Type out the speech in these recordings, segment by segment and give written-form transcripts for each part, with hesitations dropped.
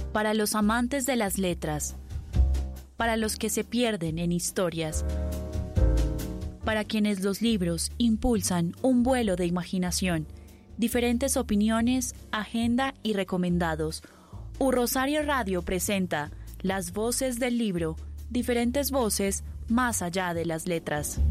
para los amantes de las letras, para los que se pierden en historias, para quienes los libros impulsan un vuelo de imaginación, diferentes opiniones, agenda y recomendados. Rosario Radio presenta Las Voces del Libro, diferentes voces más allá de las letras.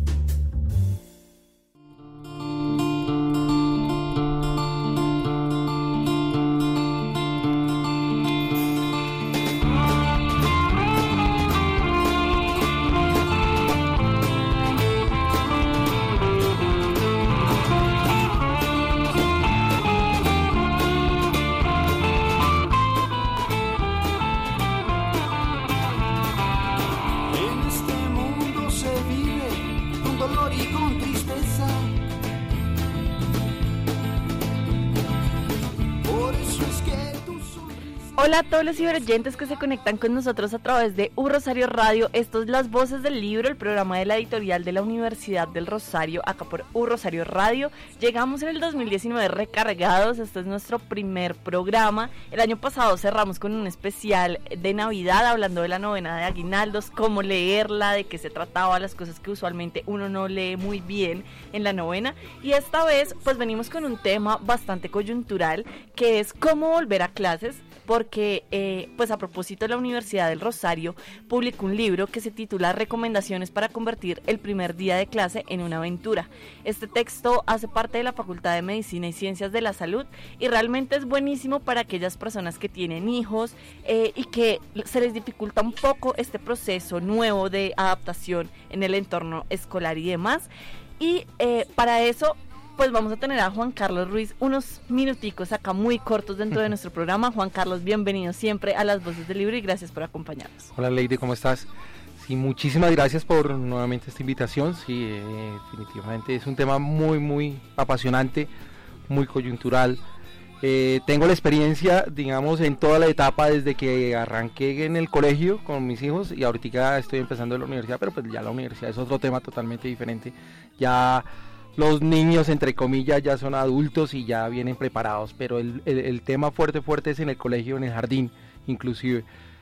Hola a todos los ciberoyentes que se conectan con nosotros a través de Rosario Radio. Esto es Las Voces del Libro, el programa de la editorial de la Universidad del Rosario, acá por Rosario Radio. Llegamos en el 2019 recargados, este es nuestro primer programa. El año pasado cerramos con un especial de Navidad, hablando de la novena de Aguinaldos, cómo leerla, de qué se trataba, las cosas que usualmente uno no lee muy bien en la novena. Y esta vez pues venimos con un tema bastante coyuntural, que es cómo volver a clases, porque pues a propósito la Universidad del Rosario publicó un libro que se titula Recomendaciones para convertir el primer día de clase en una aventura. Este texto hace parte de la Facultad de Medicina y Ciencias de la Salud y realmente es buenísimo para aquellas personas que tienen hijos y que se les dificulta un poco este proceso nuevo de adaptación en el entorno escolar y demás. Y para eso pues vamos a tener a Juan Carlos Ruiz unos minuticos acá muy cortos dentro de nuestro programa. Juan Carlos, bienvenido siempre a Las Voces del Libro y gracias por acompañarnos. Hola Lady, ¿cómo estás? Sí, muchísimas gracias por nuevamente esta invitación. Sí, definitivamente es un tema muy apasionante, muy coyuntural. Tengo la experiencia, digamos, en toda la etapa desde que arranqué en el colegio con mis hijos y ahorita estoy empezando en la universidad, pero pues ya la universidad es otro tema totalmente diferente. Ya los niños, entre comillas, ya son adultos y ya vienen preparados, pero el tema fuerte es en el colegio, en el jardín, inclusive,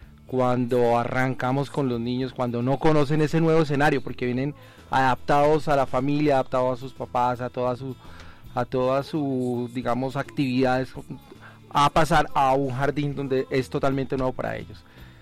cuando arrancamos con los niños, cuando no conocen ese nuevo escenario, porque vienen adaptados a la familia, adaptados a sus papás, a todas sus, digamos, actividades, a pasar a un jardín donde es totalmente nuevo para ellos.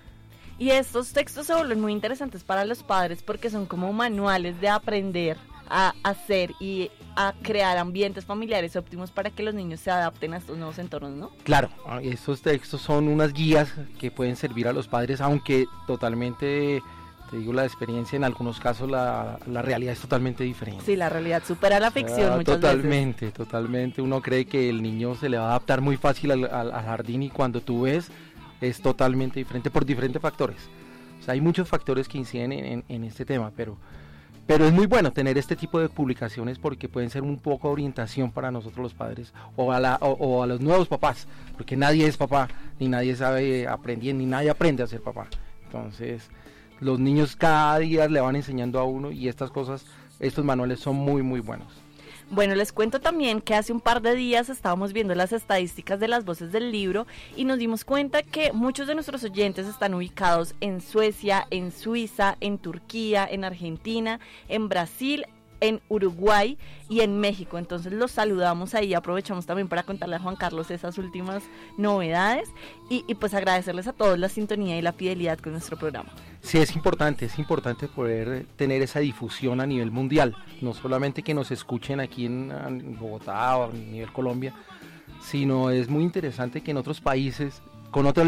Y estos textos se vuelven muy interesantes para los padres porque son como manuales de aprender a hacer y a crear ambientes familiares óptimos para que los niños se adapten a estos nuevos entornos, ¿no? Claro, estos textos son unas guías que pueden servir a los padres, aunque totalmente, te digo la experiencia, en algunos casos la realidad es totalmente diferente. Sí, la realidad supera la ficción muchas veces. Totalmente, uno cree que el niño se le va a adaptar muy fácil al jardín y cuando tú ves es totalmente diferente por diferentes factores. O sea, hay muchos factores que inciden en este tema, pero es muy bueno tener este tipo de publicaciones porque pueden ser un poco de orientación para nosotros los padres o a los nuevos papás, porque nadie es papá, ni nadie sabe aprender, ni nadie aprende a ser papá. Entonces, los niños cada día le van enseñando a uno y estas cosas, estos manuales son muy buenos. Bueno, les cuento también que hace un par de días estábamos viendo las estadísticas de Las Voces del Libro y nos dimos cuenta que muchos de nuestros oyentes están ubicados en Suecia, en Suiza, en Turquía, en Argentina, en Brasil, en Uruguay y en México. Entonces los saludamos ahí, aprovechamos también para contarle a Juan Carlos esas últimas novedades y pues agradecerles a todos la sintonía y la fidelidad con nuestro programa. Sí, es importante poder tener esa difusión a nivel mundial, no solamente que nos escuchen aquí en Bogotá o a nivel Colombia, sino es muy interesante que en otros países, con otras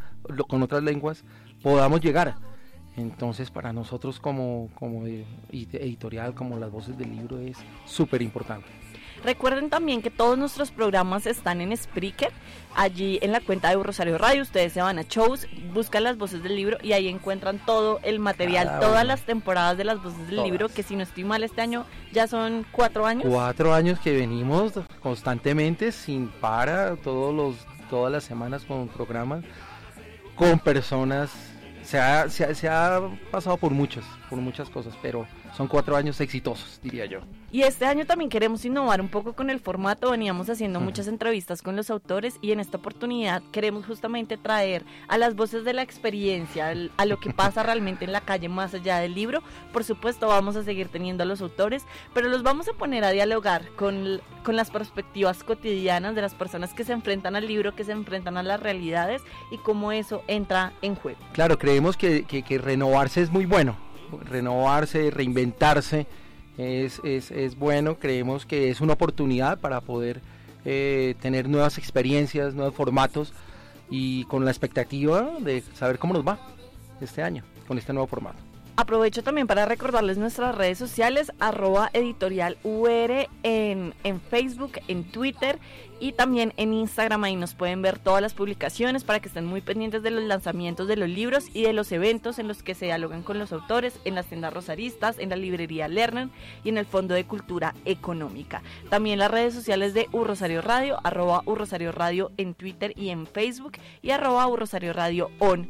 lenguas, podamos llegar. Entonces para nosotros como editorial, como Las Voces del Libro, es súper importante. Recuerden también que todos nuestros programas están en Spreaker, allí en la cuenta de Rosario Radio, ustedes se van a shows, buscan Las Voces del Libro y ahí encuentran todo el material, todas las temporadas de Las Voces del Libro, que si no estoy mal este año ya son 4 años. 4 años que venimos constantemente, sin parar, todas las semanas con programas, con personas. Se ha pasado por muchas cosas, pero son 4 años exitosos, diría yo. Y este año también queremos innovar un poco con el formato, veníamos haciendo muchas entrevistas con los autores y en esta oportunidad queremos justamente traer a las voces de la experiencia, a lo que pasa realmente en la calle más allá del libro. Por supuesto vamos a seguir teniendo a los autores, pero los vamos a poner a dialogar con las perspectivas cotidianas de las personas que se enfrentan al libro, que se enfrentan a las realidades y cómo eso entra en juego. Claro, creemos que renovarse es muy bueno, renovarse, reinventarse es bueno, creemos que es una oportunidad para poder tener nuevas experiencias, nuevos formatos y con la expectativa de saber cómo nos va este año con este nuevo formato. Aprovecho también para recordarles nuestras redes sociales, @editorialur en Facebook, en Twitter y también en Instagram. Ahí nos pueden ver todas las publicaciones para que estén muy pendientes de los lanzamientos de los libros y de los eventos en los que se dialogan con los autores, en las tiendas rosaristas, en la librería Lerner y en el Fondo de Cultura Económica. También las redes sociales de Rosario Radio, @Rosario Radio en Twitter y en Facebook y @Rosario Radio on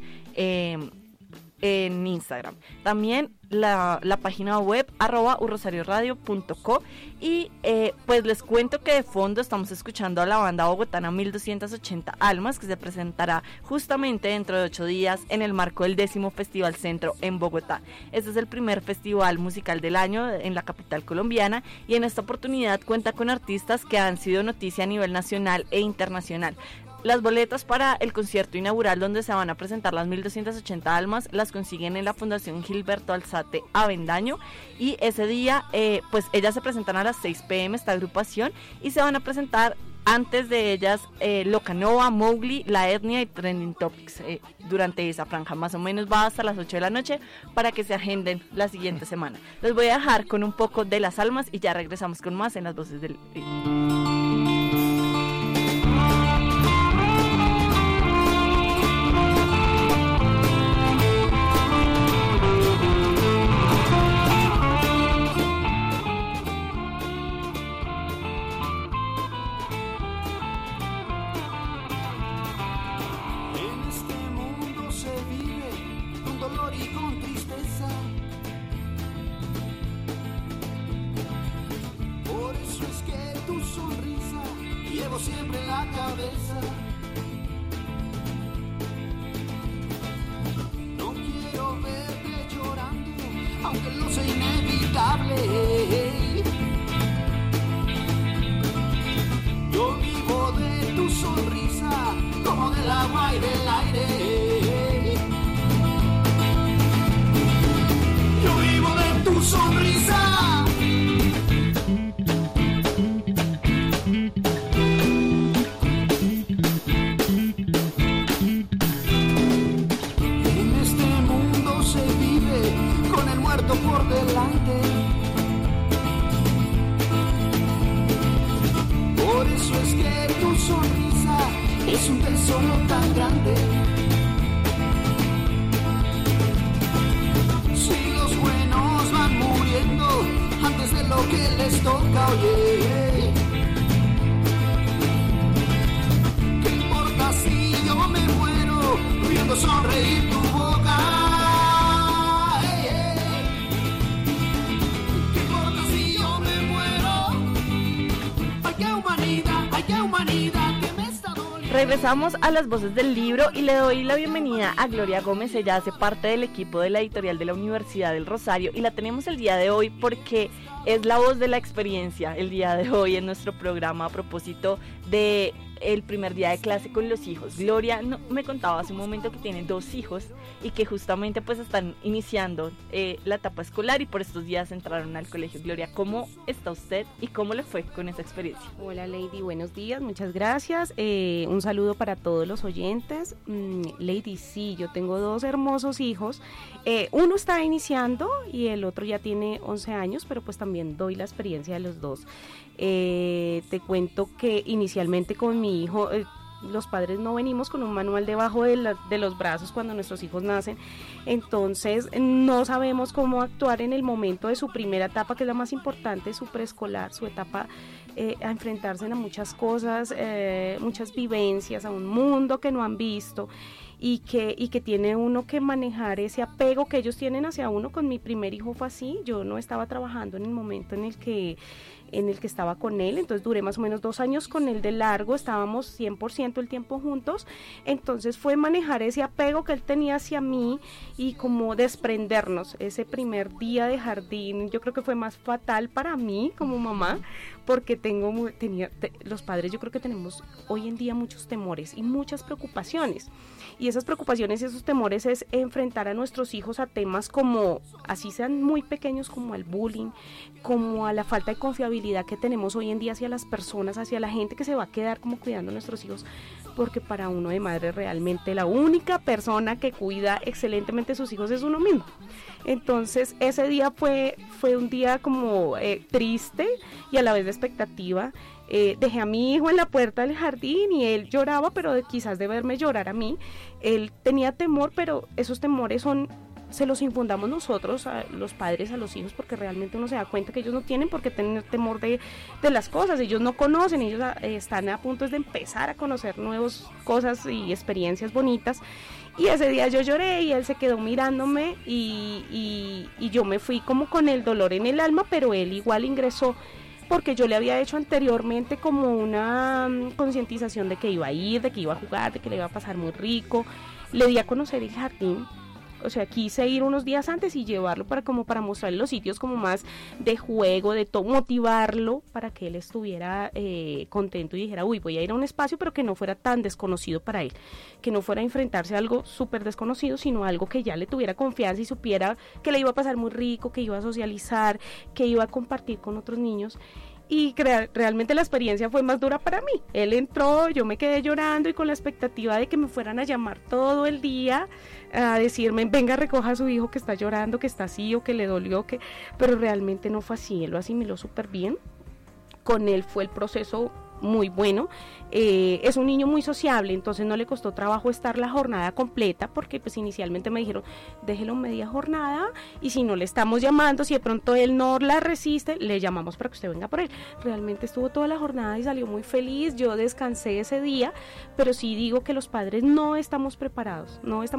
en Instagram. También la página web @urrosarioradio.co y pues les cuento que de fondo estamos escuchando a la banda bogotana 1280 Almas, que se presentará justamente dentro de 8 días en el marco del 10º Festival Centro en Bogotá. Este es el primer festival musical del año en la capital colombiana y en esta oportunidad cuenta con artistas que han sido noticia a nivel nacional e internacional. Las boletas para el concierto inaugural donde se van a presentar las 1280 Almas las consiguen en la Fundación Gilberto Alzate Avendaño y ese día pues ellas se presentan a las 6 p.m. esta agrupación y se van a presentar antes de ellas Locanova, Mowgli, La Etnia y Trending Topics durante esa franja. Más o menos va hasta las 8 de la noche para que se agenden la siguiente semana. Les voy a dejar con un poco de Las Almas y ya regresamos con más en Las Voces del siempre en la cabeza. No quiero verte llorando, aunque lo sea inevitable. Yo vivo de tu sonrisa, como del agua y del aire. Yo vivo de tu sonrisa. Por delante, por eso es que tu sonrisa es un tesoro tan grande. Si los buenos van muriendo antes de lo que les toca, oye, ¿qué importa si yo me muero viendo sonreír tu boca? Regresamos a Las Voces del Libro y le doy la bienvenida a Gloria Gómez. Ella hace parte del equipo de la editorial de la Universidad del Rosario y la tenemos el día de hoy porque es la voz de la experiencia el día de hoy en nuestro programa a propósito de el primer día de clase con los hijos. Gloria me contaba hace un momento que tiene 2 hijos y que justamente pues están iniciando la etapa escolar y por estos días entraron al colegio. Gloria, ¿cómo está usted y cómo le fue con esa experiencia? Hola Lady, buenos días, muchas gracias. Un saludo para todos los oyentes. Lady, sí, yo tengo 2 hermosos hijos. Uno está iniciando y el otro ya tiene 11 años, pero pues también doy la experiencia de los 2. Te cuento que inicialmente con mi hijo, los padres no venimos con un manual debajo de los brazos cuando nuestros hijos nacen, entonces no sabemos cómo actuar en el momento de su primera etapa, que es la más importante, su preescolar, su etapa a enfrentarse a muchas cosas, muchas vivencias, a un mundo que no han visto. Y que tiene uno que manejar ese apego que ellos tienen hacia uno. Con mi primer hijo fue así, yo no estaba trabajando en el momento en el que estaba con él, entonces duré más o menos 2 años con él de largo, estábamos 100% el tiempo juntos, entonces fue manejar ese apego que él tenía hacia mí y como desprendernos. Ese primer día de jardín yo creo que fue más fatal para mí como mamá, porque los padres yo creo que tenemos hoy en día muchos temores y muchas preocupaciones, y esas preocupaciones y esos temores es enfrentar a nuestros hijos a temas como, así sean muy pequeños, como al bullying, como a la falta de confiabilidad que tenemos hoy en día hacia las personas, hacia la gente que se va a quedar como cuidando a nuestros hijos, porque para uno de madre realmente la única persona que cuida excelentemente a sus hijos es uno mismo. Entonces ese día fue un día como triste y a la vez de expectativa. Dejé a mi hijo en la puerta del jardín y él lloraba, pero quizás de verme llorar a mí, él tenía temor, pero esos temores se los infundamos nosotros, a los padres, a los hijos, porque realmente uno se da cuenta que ellos no tienen por qué tener temor de las cosas, ellos no conocen, ellos están a punto de empezar a conocer nuevas cosas y experiencias bonitas. Y ese día yo lloré y él se quedó mirándome y yo me fui como con el dolor en el alma, pero él igual ingresó, porque yo le había hecho anteriormente como una concientización de que iba a ir, de que iba a jugar, de que le iba a pasar muy rico. Le di a conocer el jardín, o sea, quise ir unos días antes y llevarlo para mostrarle los sitios como más de juego, de motivarlo para que él estuviera contento y dijera, uy, voy a ir a un espacio, pero que no fuera tan desconocido para él, que no fuera a enfrentarse a algo súper desconocido, sino algo que ya le tuviera confianza y supiera que le iba a pasar muy rico, que iba a socializar, que iba a compartir con otros niños. Y realmente la experiencia fue más dura para mí. Él entró, yo me quedé llorando y con la expectativa de que me fueran a llamar todo el día a decirme, venga, recoja a su hijo que está llorando, que está así o que le dolió, pero realmente no fue así. Él lo asimiló súper bien. Con él fue el proceso muy bueno. Es un niño muy sociable, entonces no le costó trabajo estar la jornada completa, porque pues inicialmente me dijeron, déjelo media jornada y si no le estamos llamando, si de pronto él no la resiste, le llamamos para que usted venga por él. Realmente estuvo toda la jornada y salió muy feliz. Yo descansé ese día, pero sí digo que los padres no estamos preparados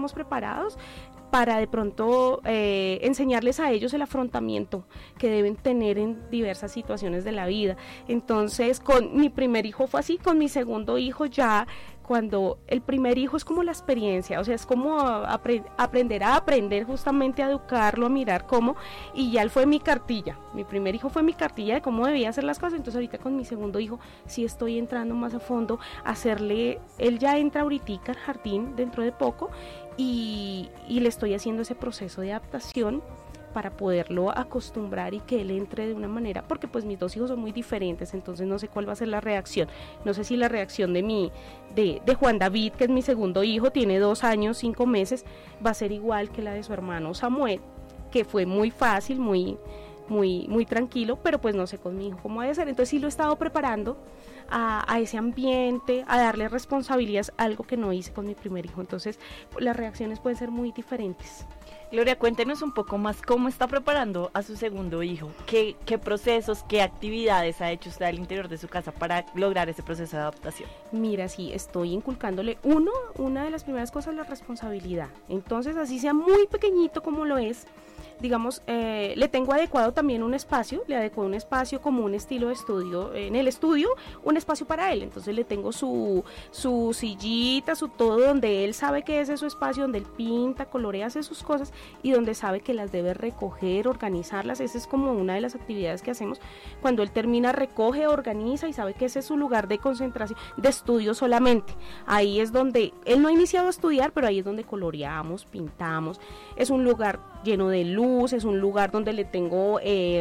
para de pronto enseñarles a ellos el afrontamiento que deben tener en diversas situaciones de la vida. Entonces con mi primer hijo fue así, con mi segundo hijo ya, cuando el primer hijo es como la experiencia, o sea, es como aprender justamente a educarlo, a mirar cómo, y ya él fue mi cartilla. Mi primer hijo fue mi cartilla de cómo debía hacer las cosas. Entonces ahorita con mi segundo hijo sí estoy entrando más a fondo a hacerle, él ya entra ahorita al jardín dentro de poco y le estoy haciendo ese proceso de adaptación para poderlo acostumbrar y que él entre de una manera, porque pues mis 2 hijos son muy diferentes, entonces no sé cuál va a ser la reacción. No sé si la reacción de Juan David, que es mi segundo hijo, tiene 2 años, 5 meses, va a ser igual que la de su hermano Samuel, que fue muy fácil, muy tranquilo, pero pues no sé con mi hijo cómo ha de ser. Entonces sí lo he estado preparando a ese ambiente, a darle responsabilidades, algo que no hice con mi primer hijo. Entonces las reacciones pueden ser muy diferentes. Gloria, cuéntenos un poco más cómo está preparando a su segundo hijo, qué procesos, qué actividades ha hecho usted al interior de su casa para lograr ese proceso de adaptación. Mira, sí, estoy inculcándole una de las primeras cosas, la responsabilidad. Entonces, así sea muy pequeñito como lo es, digamos, le tengo adecuado también un espacio, le adecuo un espacio como un estilo de estudio, en el estudio, un espacio para él. Entonces le tengo su sillita, su todo, donde él sabe que ese es su espacio, donde él pinta, colorea, hace sus cosas y donde sabe que las debe recoger, organizarlas. Esa es como una de las actividades que hacemos. Cuando él termina, recoge, organiza y sabe que ese es su lugar de concentración, de estudio solamente. Ahí es donde él no ha iniciado a estudiar, pero ahí es donde coloreamos, pintamos. Es un lugar lleno de luz, es un lugar donde le tengo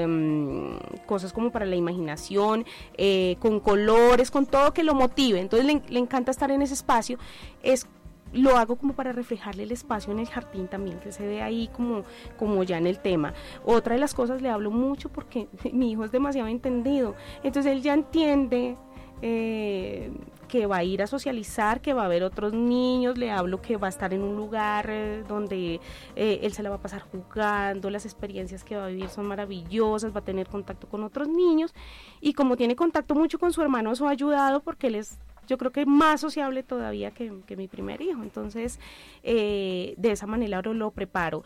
cosas como para la imaginación, con colores, con todo que lo motive. Entonces le encanta estar en ese espacio. Lo hago como para reflejarle el espacio en el jardín también, que se ve ahí como ya en el tema. Otra de las cosas, le hablo mucho porque mi hijo es demasiado entendido, entonces él ya entiende que que va a ir a socializar, que va a ver otros niños, le hablo que va a estar en un lugar donde él se la va a pasar jugando, las experiencias que va a vivir son maravillosas, va a tener contacto con otros niños, y como tiene contacto mucho con su hermano, eso ha ayudado porque él es, yo creo que más sociable todavía que mi primer hijo. Entonces, de esa manera lo preparo.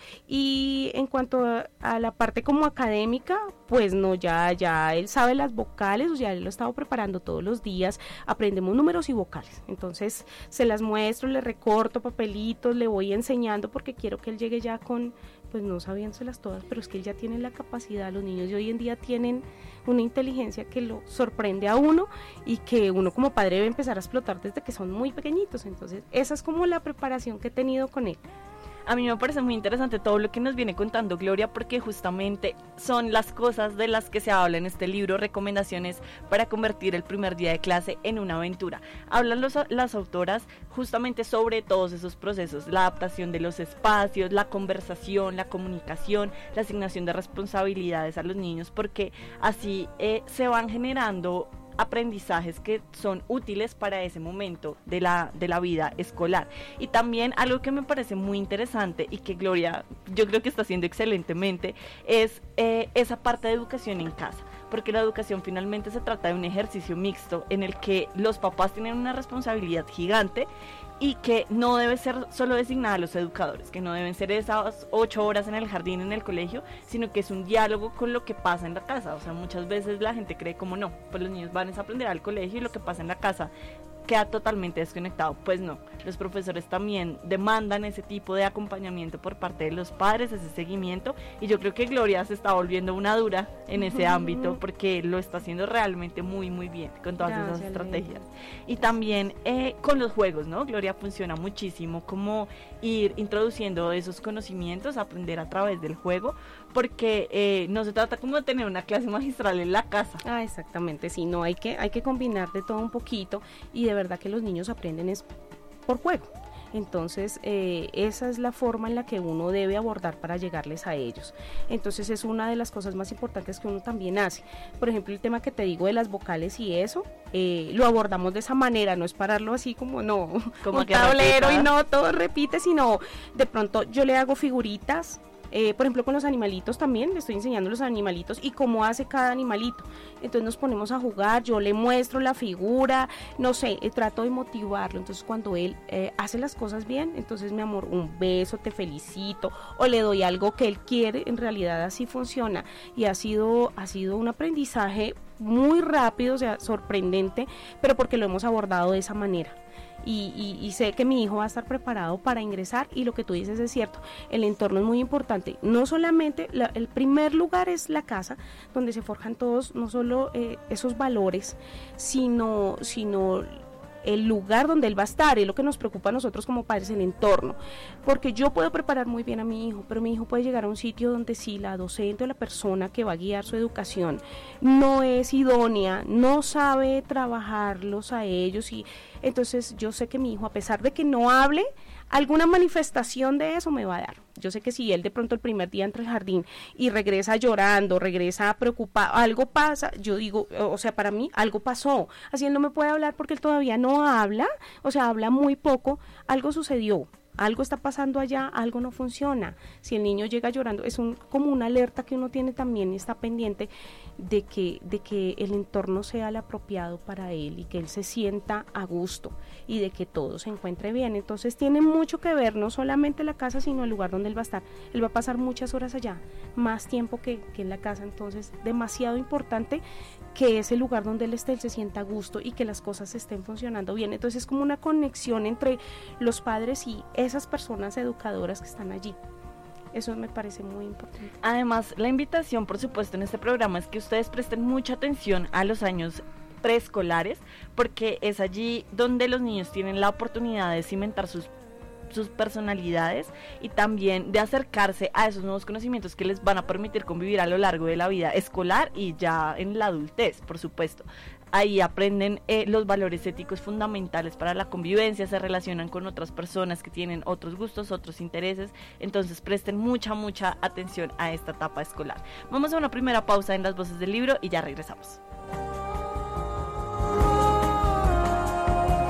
Y en cuanto a la parte como académica, pues no, ya él sabe las vocales, o sea, él lo he estado preparando todos los días, aprendemos números y vocales. Entonces, se las muestro, le recorto papelitos, le voy enseñando porque quiero que él llegue ya con, pues no sabiéndoselas todas, pero es que él ya tiene la capacidad, los niños de hoy en día tienen una inteligencia que lo sorprende a uno y que uno como padre debe empezar a explotar desde que son muy pequeñitos. Entonces esa es como la preparación que he tenido con él. A mí me parece muy interesante todo lo que nos viene contando Gloria, porque justamente son las cosas de las que se habla en este libro, recomendaciones para convertir el primer día de clase en una aventura. Hablan las autoras justamente sobre todos esos procesos, la adaptación de los espacios, la conversación, la comunicación, la asignación de responsabilidades a los niños, porque así se van generando aprendizajes que son útiles para ese momento de la vida escolar. Y también algo que me parece muy interesante y que Gloria yo creo que está haciendo excelentemente es esa parte de educación en casa, porque la educación finalmente se trata de un ejercicio mixto en el que los papás tienen una responsabilidad gigante y que no debe ser solo designada a los educadores, que no deben ser esas 8 horas en el jardín, en el colegio, sino que es un diálogo con lo que pasa en la casa. O sea, muchas veces la gente cree como no, pues los niños van a aprender al colegio y lo que pasa en la casa queda totalmente desconectado. Pues no, los profesores también demandan ese tipo de acompañamiento por parte de los padres, ese seguimiento, y yo creo que Gloria se está volviendo una dura en ese ámbito porque lo está haciendo realmente muy muy bien con todas esas estrategias. Y también con los juegos, ¿no? Gloria funciona muchísimo como ir introduciendo esos conocimientos, aprender a través del juego, porque no se trata como de tener una clase magistral en la casa. Ah, exactamente, sí, no, hay que combinar de todo un poquito, y de verdad que los niños aprenden es por juego. Entonces esa es la forma en la que uno debe abordar para llegarles a ellos. Entonces es una de las cosas más importantes que uno también hace. Por ejemplo, el tema que te digo de las vocales y eso, lo abordamos de esa manera, no es pararlo así como no, como un tablero y no todo repite, sino de pronto yo le hago figuritas. Por ejemplo, con los animalitos también, le estoy enseñando los animalitos y cómo hace cada animalito. Entonces nos ponemos a jugar, yo le muestro la figura, no sé, trato de motivarlo. Entonces cuando él hace las cosas bien, entonces mi amor, un beso, te felicito, o le doy algo que él quiere. En realidad así funciona, y ha sido un aprendizaje muy rápido, o sea, sorprendente, pero porque lo hemos abordado de esa manera. Y sé que mi hijo va a estar preparado para ingresar, y lo que tú dices es cierto, el entorno es muy importante, no solamente, el primer lugar es la casa, donde se forjan todos, no solo esos valores, sino el lugar donde él va a estar. Es lo que nos preocupa a nosotros como padres, el entorno, porque yo puedo preparar muy bien a mi hijo, pero mi hijo puede llegar a un sitio donde si la docente o la persona que va a guiar su educación no es idónea, no sabe trabajarlos a ellos, y entonces yo sé que mi hijo, a pesar de que no hable, alguna manifestación de eso me va a dar. Yo sé que si él de pronto el primer día entra al jardín y regresa llorando, regresa preocupado, algo pasa, yo digo, o sea, para mí algo pasó. Así él no me puede hablar porque él todavía no habla, o sea, habla muy poco, algo sucedió. Algo está pasando allá, algo no funciona. Si el niño llega llorando, es como una alerta que uno tiene también, y está pendiente de que el entorno sea el apropiado para él y que él se sienta a gusto y de que todo se encuentre bien. Entonces tiene mucho que ver, no solamente la casa, sino el lugar donde él va a estar. Él va a pasar muchas horas allá, más tiempo que en la casa. Entonces, demasiado importante que ese lugar donde él esté, él se sienta a gusto y que las cosas estén funcionando bien. Entonces es como una conexión entre los padres y esas personas educadoras que están allí. Eso me parece muy importante. Además, la invitación, por supuesto, en este programa es que ustedes presten mucha atención a los años preescolares, porque es allí donde los niños tienen la oportunidad de cimentar sus personalidades y también de acercarse a esos nuevos conocimientos que les van a permitir convivir a lo largo de la vida escolar y ya en la adultez, por supuesto. Ahí aprenden los valores éticos fundamentales para la convivencia, se relacionan con otras personas que tienen otros gustos, otros intereses. Entonces presten mucha atención a esta etapa escolar. Vamos a una primera pausa en Las Voces del Libro y ya regresamos.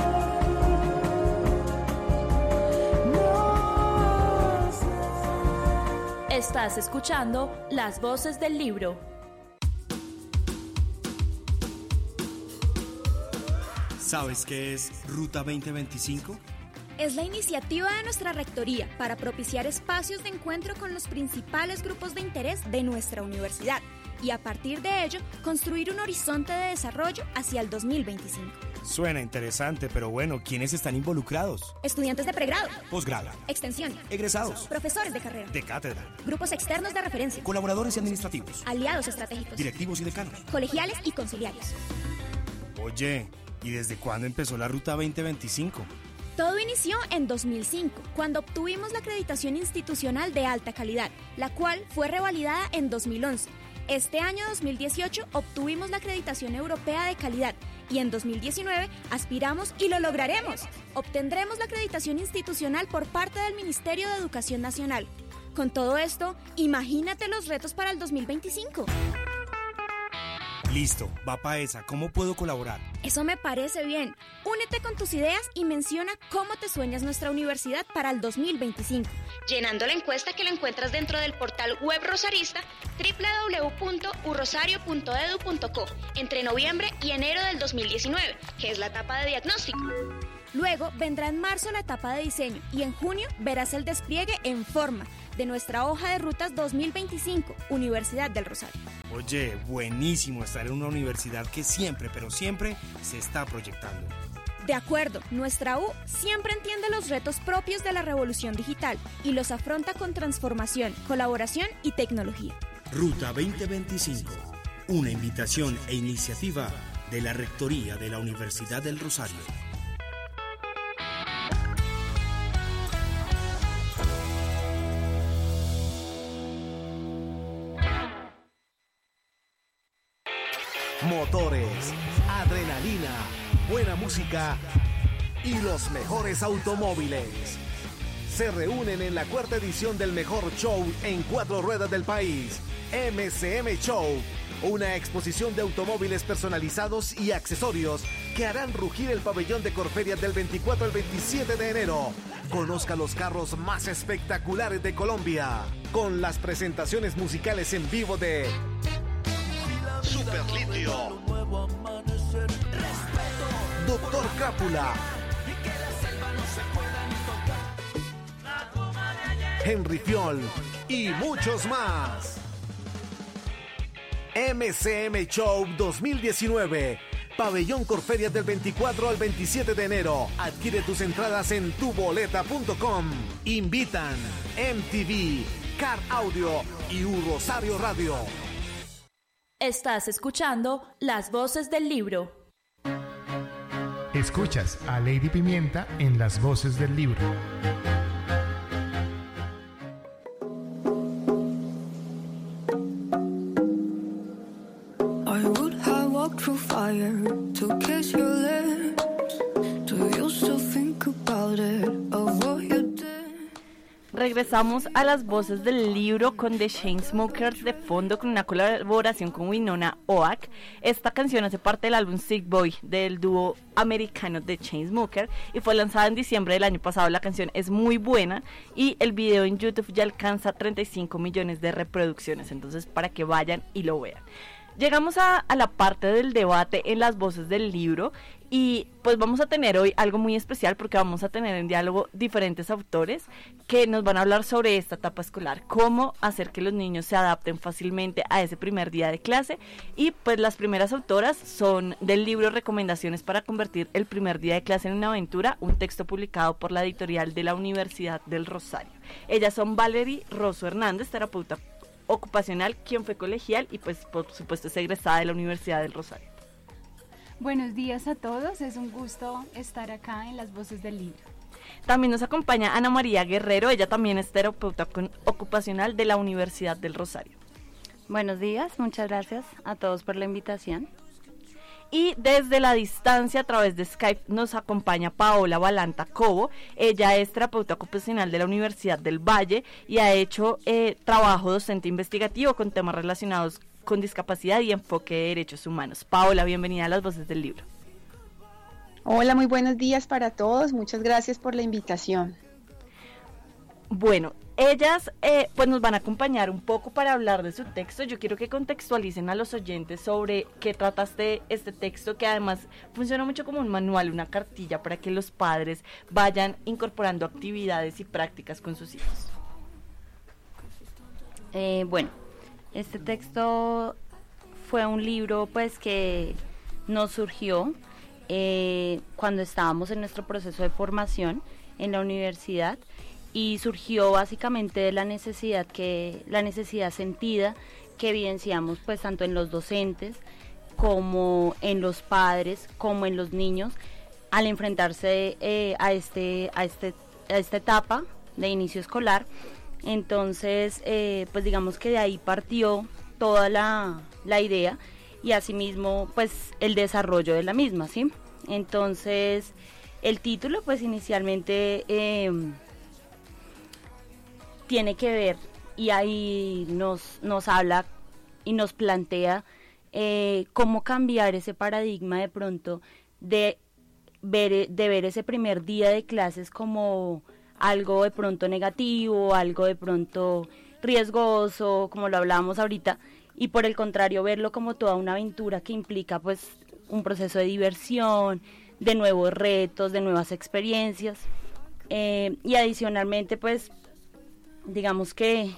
Estás escuchando Las Voces del Libro. ¿Sabes qué es Ruta 2025? Es la iniciativa de nuestra rectoría para propiciar espacios de encuentro con los principales grupos de interés de nuestra universidad y a partir de ello construir un horizonte de desarrollo hacia el 2025. Suena interesante, pero bueno, ¿quiénes están involucrados? Estudiantes de pregrado, Posgrado, extensión, egresados, profesores de carrera, de cátedra, grupos externos de referencia, colaboradores y administrativos, aliados estratégicos, directivos y decanos, colegiales y conciliarios. Oye, ¿y desde cuándo empezó la Ruta 2025? Todo inició en 2005, cuando obtuvimos la acreditación institucional de alta calidad, la cual fue revalidada en 2011. Este año 2018 obtuvimos la acreditación europea de calidad y en 2019 aspiramos y lo lograremos. Obtendremos la acreditación institucional por parte del Ministerio de Educación Nacional. Con todo esto, imagínate los retos para el 2025. Listo, va pa' esa. ¿Cómo puedo colaborar? Eso me parece bien. Únete con tus ideas y menciona cómo te sueñas nuestra universidad para el 2025. Llenando la encuesta que la encuentras dentro del portal web rosarista www.urrosario.edu.co entre noviembre y enero del 2019, que es la etapa de diagnóstico. Luego vendrá en marzo la etapa de diseño y en junio verás el despliegue en forma de nuestra hoja de rutas 2025, Universidad del Rosario. Oye, buenísimo estar en una universidad que siempre, pero siempre se está proyectando. De acuerdo, nuestra U siempre entiende los retos propios de la revolución digital y los afronta con transformación, colaboración y tecnología. Ruta 2025, una invitación e iniciativa de la Rectoría de la Universidad del Rosario. Motores, adrenalina, buena música y los mejores automóviles. Se reúnen en la cuarta edición del mejor show en 4 ruedas del país, MCM Show, una exposición de automóviles personalizados y accesorios que harán rugir el pabellón de Corferias del 24 al 27 de enero. Conozca los carros más espectaculares de Colombia, con las presentaciones musicales en vivo de Super Litio, Doctor Crápula, Henry Fiol y muchos más. MCM Show 2019, Pabellón Corferias del 24 al 27 de enero. Adquiere tus entradas en tuboleta.com. Invitan MTV, Car Audio y Rosario Radio. Estás escuchando Las Voces del Libro. Escuchas a Lady Pimienta en Las Voces del Libro. I would have walked through fire to kiss your lips. Do you still think about it, of what you did? Regresamos a Las Voces del Libro con The Chainsmokers de fondo, con una colaboración con Winona Oak. Esta canción hace parte del álbum Sick Boy del dúo americano The Chainsmokers y fue lanzada en diciembre del año pasado. La canción es muy buena y el video en YouTube ya alcanza 35 millones de reproducciones, entonces para que vayan y lo vean. Llegamos a la parte del debate en Las Voces del Libro y pues vamos a tener hoy algo muy especial porque vamos a tener en diálogo diferentes autores que nos van a hablar sobre esta etapa escolar, cómo hacer que los niños se adapten fácilmente a ese primer día de clase. Y pues las primeras autoras son del libro Recomendaciones para convertir el primer día de clase en una aventura, un texto publicado por la editorial de la Universidad del Rosario. Ellas son Valery Rosso Hernández, terapeuta ocupacional, quien fue colegial y pues por supuesto es egresada de la Universidad del Rosario. Buenos días a todos, es un gusto estar acá en Las Voces del Libro. También nos acompaña Ana María Guerrero, ella también es terapeuta ocupacional de la Universidad del Rosario. Buenos días, muchas gracias a todos por la invitación. Y desde la distancia, a través de Skype, nos acompaña Paola Balanta Cobo. Ella es terapeuta ocupacional de la Universidad del Valle y ha hecho trabajo docente investigativo con temas relacionados con discapacidad y enfoque de derechos humanos. Paola, bienvenida a Las Voces del Libro. Hola, muy buenos días para todos. Muchas gracias por la invitación. Bueno, ellas pues nos van a acompañar un poco para hablar de su texto. Yo quiero que contextualicen a los oyentes sobre qué trata este texto, que además funciona mucho como un manual, una cartilla para que los padres vayan incorporando actividades y prácticas con sus hijos. Bueno, este texto fue un libro pues que nos surgió cuando estábamos en nuestro proceso de formación en la universidad, y surgió básicamente de la necesidad sentida que evidenciamos pues tanto en los docentes como en los padres como en los niños al enfrentarse a esta etapa de inicio escolar. Entonces pues digamos que de ahí partió toda la idea y asimismo pues el desarrollo de la misma, ¿sí? Entonces el título pues inicialmente tiene que ver, y ahí nos habla y nos plantea cómo cambiar ese paradigma de pronto de ver ese primer día de clases como algo de pronto negativo, algo de pronto riesgoso, como lo hablábamos ahorita, y por el contrario verlo como toda una aventura que implica pues un proceso de diversión, de nuevos retos, de nuevas experiencias, y adicionalmente pues digamos que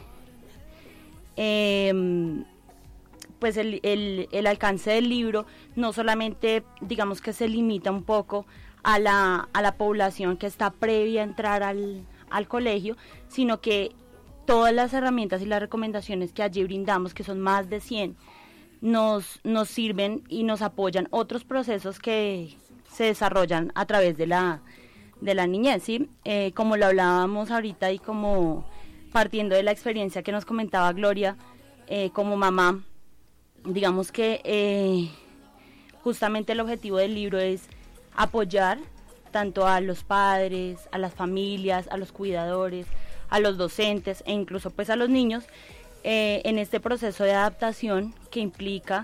pues el alcance del libro no solamente digamos que se limita un poco a la población que está previa a entrar al colegio, sino que todas las herramientas y las recomendaciones que allí brindamos, que son más de 100, nos sirven y nos apoyan otros procesos que se desarrollan a través de la niñez, ¿sí? Como lo hablábamos ahorita y como partiendo de la experiencia que nos comentaba Gloria, como mamá, digamos que justamente el objetivo del libro es apoyar tanto a los padres, a las familias, a los cuidadores, a los docentes e incluso pues a los niños en este proceso de adaptación que implica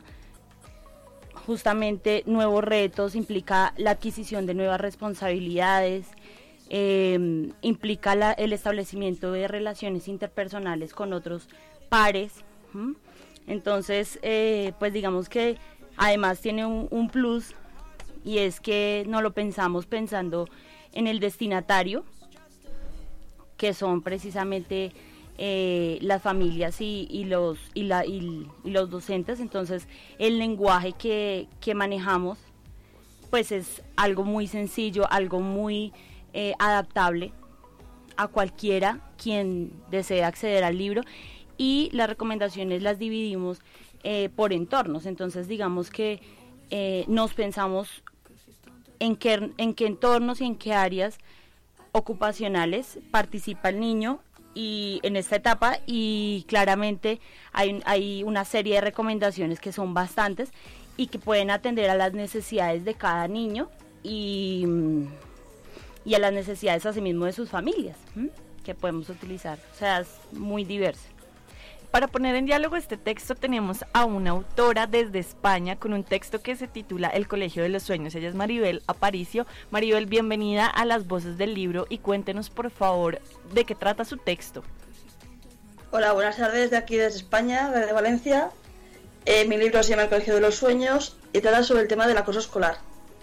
justamente nuevos retos, implica la adquisición de nuevas responsabilidades, implica el establecimiento de relaciones interpersonales con otros pares. Entonces pues digamos que además tiene un plus, y es que no lo pensamos pensando en el destinatario, que son precisamente las familias y los docentes. Entonces el lenguaje que manejamos pues es algo muy sencillo, algo muy adaptable a cualquiera quien desee acceder al libro, y las recomendaciones las dividimos por entornos. Entonces digamos que nos pensamos en qué entornos y en qué áreas ocupacionales participa el niño y en esta etapa, y claramente hay una serie de recomendaciones que son bastantes y que pueden atender a las necesidades de cada niño y a las necesidades asimismo de sus familias, que podemos utilizar. O sea, es muy diverso. Para poner en diálogo este texto tenemos a una autora desde España con un texto que se titula El Colegio de los Sueños. Ella es Maribel Aparicio. Maribel, bienvenida a Las Voces del Libro y cuéntenos por favor de qué trata su texto. Hola, buenas tardes, de aquí desde España, desde Valencia. Mi libro se llama El Colegio de los Sueños y trata sobre el tema del acoso escolar,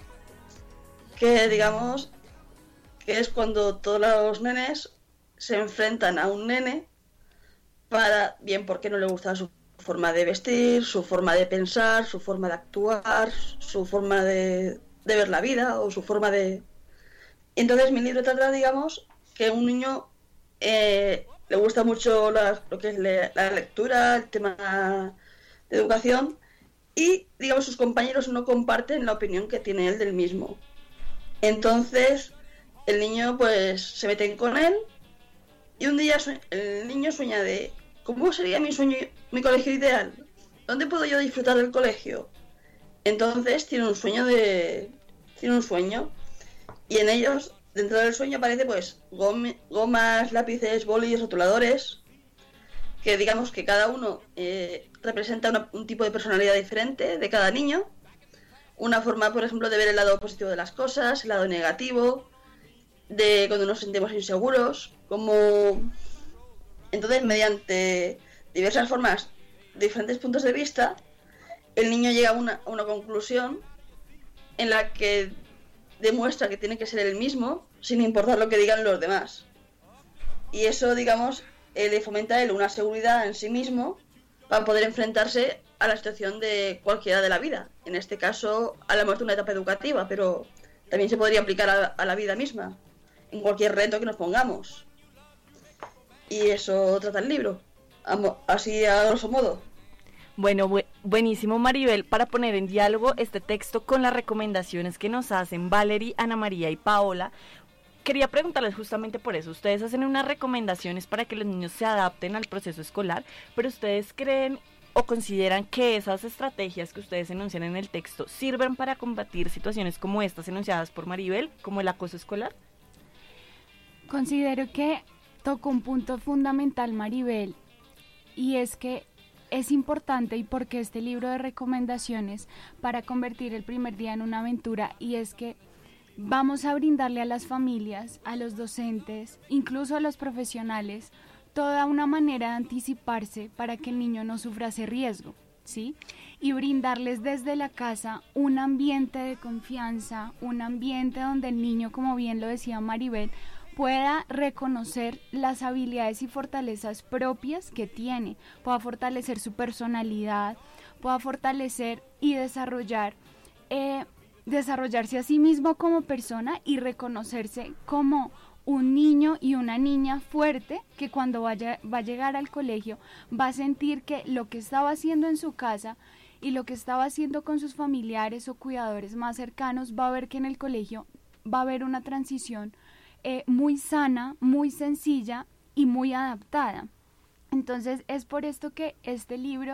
que digamos que es cuando todos los nenes se enfrentan a un nene para, bien porque no le gusta su forma de vestir, su forma de pensar, su forma de actuar, su forma de ver la vida o su forma de... Entonces mi libro trata, digamos, que a un niño le gusta mucho lo que es la lectura, el tema de educación, y, digamos, sus compañeros no comparten la opinión que tiene él del mismo. Entonces el niño pues se meten con él y un día el niño sueña de ¿cómo sería mi colegio ideal? ¿Dónde puedo yo disfrutar del colegio? Entonces tiene un sueño y en ellos, dentro del sueño aparece pues gomas, lápices, bolis, rotuladores, que digamos que cada uno representa un tipo de personalidad diferente de cada niño, una forma por ejemplo de ver el lado positivo de las cosas, el lado negativo, de cuando nos sentimos inseguros, como Entonces, mediante diversas formas, diferentes puntos de vista, el niño llega a una conclusión en la que demuestra que tiene que ser el mismo sin importar lo que digan los demás. Y eso, digamos, le fomenta a él una seguridad en sí mismo para poder enfrentarse a la situación de cualquiera de la vida. En este caso, a la muerte de una etapa educativa, pero también se podría aplicar a la vida misma, en cualquier reto que nos pongamos. Y eso trata el libro, así a grosso modo. Bueno, buenísimo, Maribel, para poner en diálogo este texto con las recomendaciones que nos hacen Valerie, Ana María y Paola. Quería preguntarles justamente por eso. Ustedes hacen unas recomendaciones para que los niños se adapten al proceso escolar, pero ¿ustedes creen o consideran que esas estrategias que ustedes enuncian en el texto sirven para combatir situaciones como estas enunciadas por Maribel, como el acoso escolar? Considero que tocó un punto fundamental, Maribel, y es que es importante y porque este libro de recomendaciones para convertir el primer día en una aventura, y es que vamos a brindarle a las familias, a los docentes, incluso a los profesionales, toda una manera de anticiparse para que el niño no sufra ese riesgo, ¿sí? Y brindarles desde la casa un ambiente de confianza, un ambiente donde el niño, como bien lo decía Maribel, pueda reconocer las habilidades y fortalezas propias que tiene, pueda fortalecer su personalidad, pueda fortalecer y desarrollarse a sí mismo como persona y reconocerse como un niño y una niña fuerte que cuando va a llegar al colegio va a sentir que lo que estaba haciendo en su casa y lo que estaba haciendo con sus familiares o cuidadores más cercanos, va a ver que en el colegio va a haber una transición muy sana, muy sencilla y muy adaptada. Entonces es por esto que este libro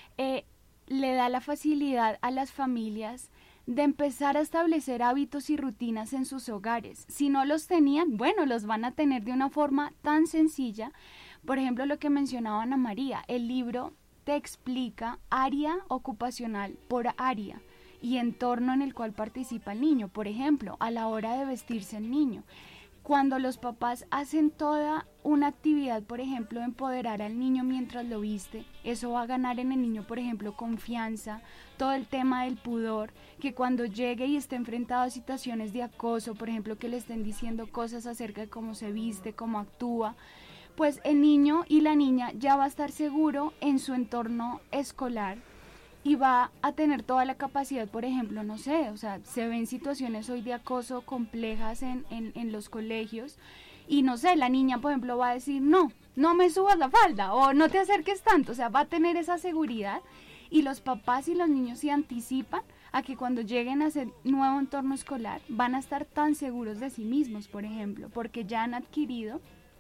le da la facilidad a las familias de empezar a establecer hábitos y rutinas en sus hogares. Si no los tenían, bueno, los van a tener de una forma tan sencilla. Por ejemplo, lo que mencionaba Ana María, el libro te explica área ocupacional por área y entorno en el cual participa el niño. Por ejemplo, a la hora de vestirse el niño. Cuando los papás hacen toda una actividad, por ejemplo, de empoderar al niño mientras lo viste, eso va a ganar en el niño, por ejemplo, confianza, todo el tema del pudor, que cuando llegue y esté enfrentado a situaciones de acoso, por ejemplo, que le estén diciendo cosas acerca de cómo se viste, cómo actúa, pues el niño y la niña ya va a estar seguro en su entorno escolar y va a tener toda la capacidad, por ejemplo, no sé, o sea, se ven situaciones hoy de acoso complejas en los colegios y no sé, la niña, por ejemplo, va a decir, no me subas la falda o no te acerques tanto, o sea, va a tener esa seguridad y los papás y los niños se anticipan a que cuando lleguen a ese nuevo entorno escolar van a estar tan seguros de sí mismos, por ejemplo, porque ya han adquirido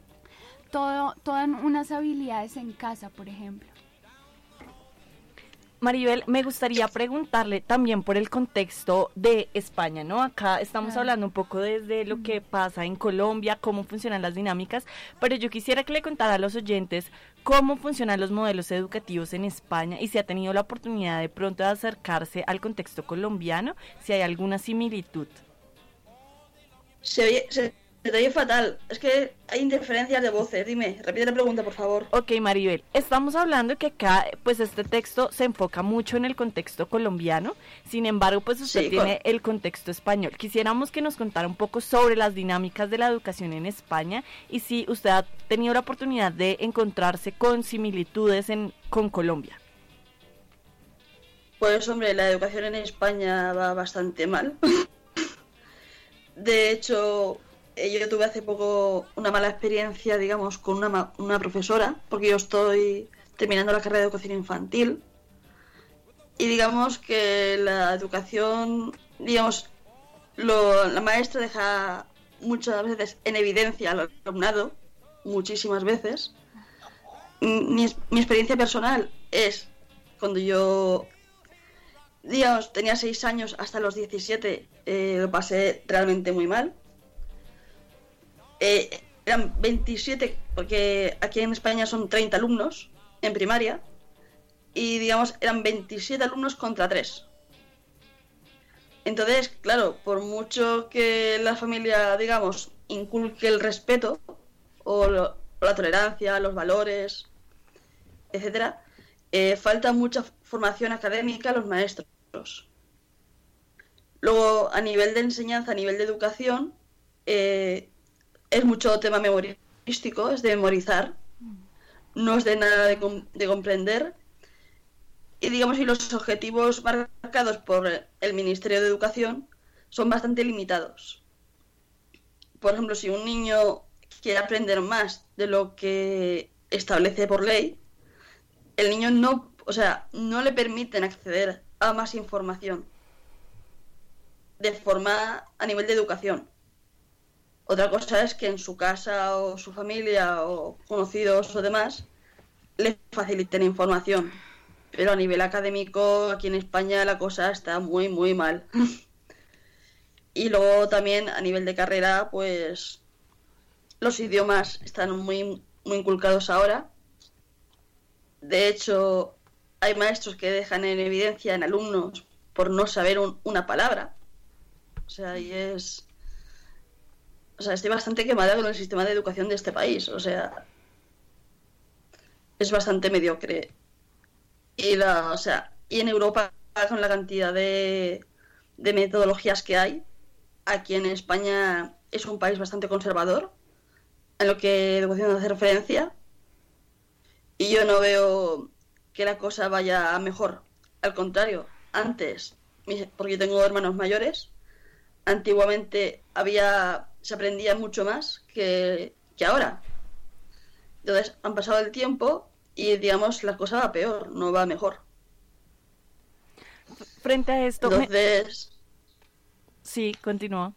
todas unas habilidades en casa, por ejemplo. Maribel, me gustaría preguntarle también por el contexto de España, ¿no? Acá estamos hablando un poco desde lo que pasa en Colombia, cómo funcionan las dinámicas, pero yo quisiera que le contara a los oyentes cómo funcionan los modelos educativos en España y si ha tenido la oportunidad de pronto de acercarse al contexto colombiano, si hay alguna similitud. Se te oye fatal, es que hay interferencias de voces. Dime, repite la pregunta, por favor. Ok, Maribel, estamos hablando que acá, pues este texto se enfoca mucho en el contexto colombiano, sin embargo, pues usted tiene el contexto español. Quisiéramos que nos contara un poco sobre las dinámicas de la educación en España y si usted ha tenido la oportunidad de encontrarse con similitudes con Colombia. Pues hombre, la educación en España va bastante mal. De hecho, yo tuve hace poco una mala experiencia, digamos, con una profesora, porque yo estoy terminando la carrera de educación infantil. Y digamos que la educación, digamos, la maestra deja muchas veces en evidencia al alumnado, muchísimas veces. Mi experiencia personal es cuando yo, digamos, tenía 6 años hasta los 17, lo pasé realmente muy mal. Eran 27, porque aquí en España son 30 alumnos en primaria, y digamos eran 27 alumnos contra 3. Entonces, claro, por mucho que la familia, digamos, inculque el respeto o la tolerancia, los valores, etcétera, falta mucha formación académica a los maestros. Luego, a nivel de enseñanza, a nivel de educación, es mucho tema memorístico, es de memorizar, no es de nada de comprender. Y digamos, y los objetivos marcados por el Ministerio de Educación son bastante limitados. Por ejemplo, si un niño quiere aprender más de lo que establece por ley, el niño no le permiten acceder a más información de forma a nivel de educación. Otra cosa es que en su casa o su familia o conocidos o demás le faciliten información. Pero a nivel académico, aquí en España la cosa está muy, muy mal. Y luego también a nivel de carrera, pues los idiomas están muy, muy inculcados ahora. De hecho, hay maestros que dejan en evidencia en alumnos por no saber una palabra. O sea, estoy bastante quemada con el sistema de educación de este país. O sea, es bastante mediocre. Y en Europa, con la cantidad de metodologías que hay, aquí en España es un país bastante conservador en lo que educación hace referencia, y yo no veo que la cosa vaya a mejor. Al contrario, antes, porque yo tengo hermanos mayores, antiguamente se aprendía mucho más que ahora. Entonces han pasado el tiempo y, digamos, la cosa va peor, no va mejor. Frente a esto... Entonces... Sí, continúa.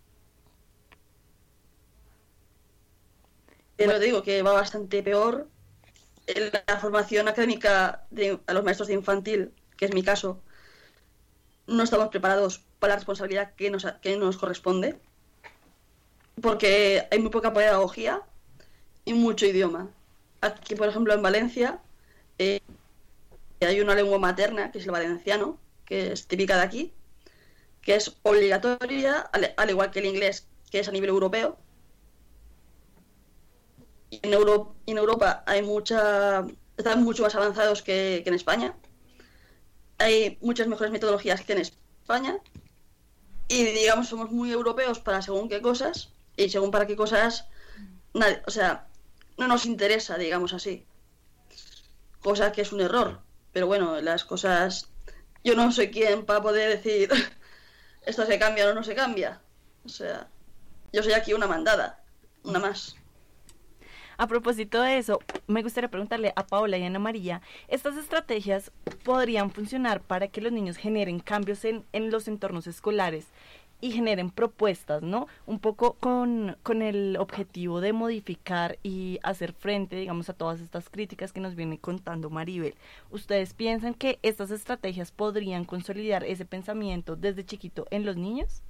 Pero digo que va bastante peor. La formación académica a los maestros de infantil, que es mi caso, no estamos preparados para la responsabilidad que nos corresponde, porque hay muy poca pedagogía y mucho idioma. Aquí, por ejemplo, en Valencia, hay una lengua materna, que es el valenciano, que es típica de aquí, que es obligatoria, al igual que el inglés, que es a nivel europeo. Y en Europa están mucho más avanzados que en España. Hay muchas mejores metodologías que en España. Y, digamos, somos muy europeos para según qué cosas, y según para qué cosas, no nos interesa, digamos así. Cosa que es un error. Pero bueno, las cosas... Yo no soy quien para poder decir esto se cambia o no se cambia. O sea, yo soy aquí una mandada, una más. A propósito de eso, me gustaría preguntarle a Paola y a Ana María, ¿estas estrategias podrían funcionar para que los niños generen cambios en los entornos escolares y generen propuestas, ¿no? Un poco con el objetivo de modificar y hacer frente, digamos, a todas estas críticas que nos viene contando Maribel. ¿Ustedes piensan que estas estrategias podrían consolidar ese pensamiento desde chiquito en los niños?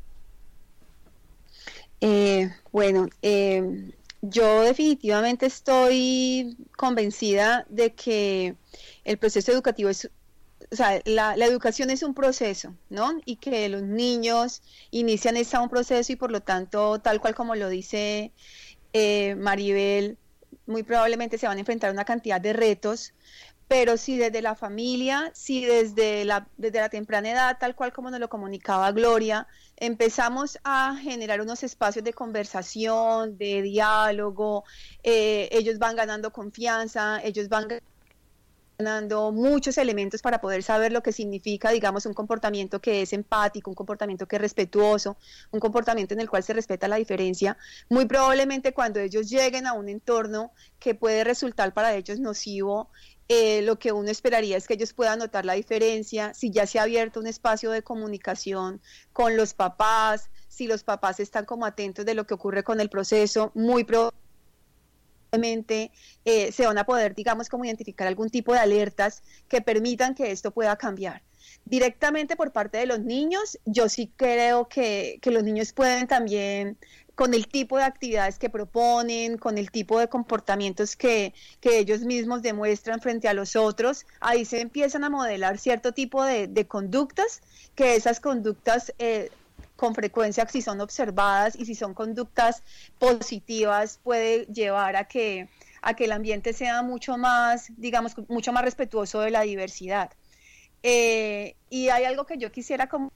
Yo definitivamente estoy convencida de que el proceso educativo la educación es un proceso, ¿no? Y que los niños inician un proceso y, por lo tanto, tal cual como lo dice Maribel, muy probablemente se van a enfrentar a una cantidad de retos, pero si desde la familia, si desde la temprana edad, tal cual como nos lo comunicaba Gloria, empezamos a generar unos espacios de conversación, de diálogo, ellos van ganando confianza, ellos van ganando muchos elementos para poder saber lo que significa, digamos, un comportamiento que es empático, un comportamiento que es respetuoso, un comportamiento en el cual se respeta la diferencia. Muy probablemente cuando ellos lleguen a un entorno que puede resultar para ellos nocivo, lo que uno esperaría es que ellos puedan notar la diferencia, si ya se ha abierto un espacio de comunicación con los papás, si los papás están como atentos de lo que ocurre con el proceso, muy probablemente se van a poder, digamos, como identificar algún tipo de alertas que permitan que esto pueda cambiar. Directamente por parte de los niños, yo sí creo que los niños pueden también, con el tipo de actividades que proponen, con el tipo de comportamientos que ellos mismos demuestran frente a los otros, ahí se empiezan a modelar cierto tipo de conductas, que esas conductas con frecuencia, si son observadas y si son conductas positivas, puede llevar a que a que el ambiente sea mucho más, digamos, mucho más respetuoso de la diversidad. Y hay algo que yo quisiera como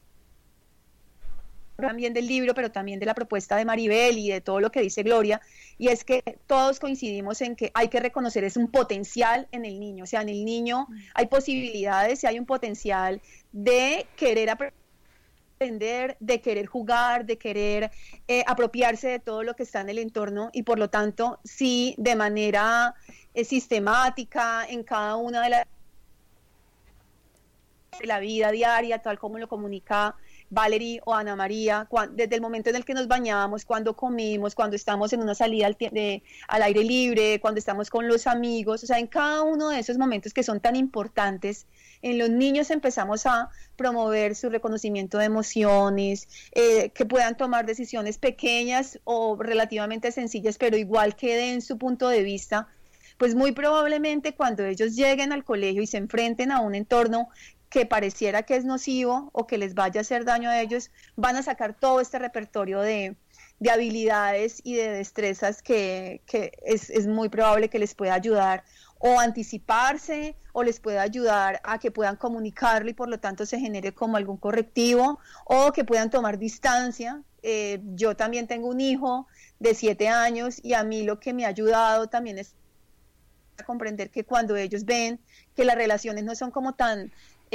también del libro, pero también de la propuesta de Maribel y de todo lo que dice Gloria, y es que todos coincidimos en que hay que reconocer es un potencial en el niño, o sea, en el niño hay posibilidades y hay un potencial de querer aprender, de querer jugar, de querer apropiarse de todo lo que está en el entorno, y por lo tanto, sí, de manera sistemática, en cada una de la vida diaria, tal como lo comunica Valerie o Ana María, desde el momento en el que nos bañamos, cuando comimos, cuando estamos en una salida al aire libre, cuando estamos con los amigos, o sea, en cada uno de esos momentos que son tan importantes, en los niños empezamos a promover su reconocimiento de emociones, que puedan tomar decisiones pequeñas o relativamente sencillas, pero igual que den su punto de vista, pues muy probablemente cuando ellos lleguen al colegio y se enfrenten a un entorno que pareciera que es nocivo o que les vaya a hacer daño a ellos, van a sacar todo este repertorio de habilidades y de destrezas que es muy probable que les pueda ayudar o anticiparse o les pueda ayudar a que puedan comunicarlo y por lo tanto se genere como algún correctivo o que puedan tomar distancia. Yo también tengo un hijo de 7 años y a mí lo que me ha ayudado también es a comprender que cuando ellos ven que las relaciones no son como tan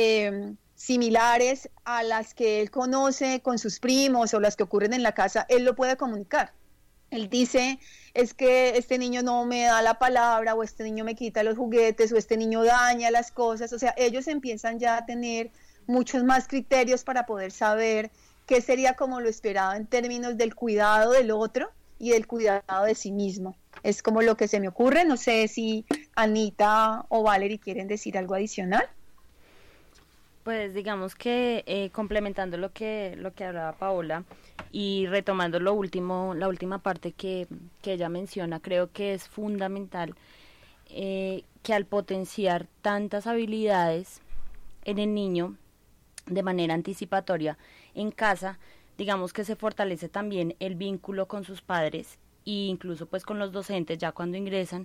similares a las que él conoce con sus primos o las que ocurren en la casa, él lo puede comunicar. Él dice, es que este niño no me da la palabra, o este niño me quita los juguetes, o este niño daña las cosas. O sea, ellos empiezan ya a tener muchos más criterios para poder saber qué sería como lo esperado en términos del cuidado del otro y del cuidado de sí mismo. Es como lo que se me ocurre. No sé si Anita o Valerie quieren decir algo adicional. Pues digamos que complementando lo que hablaba Paola y retomando la última parte que ella menciona, creo que es fundamental que al potenciar tantas habilidades en el niño de manera anticipatoria en casa, digamos que se fortalece también el vínculo con sus padres e incluso pues con los docentes ya cuando ingresan,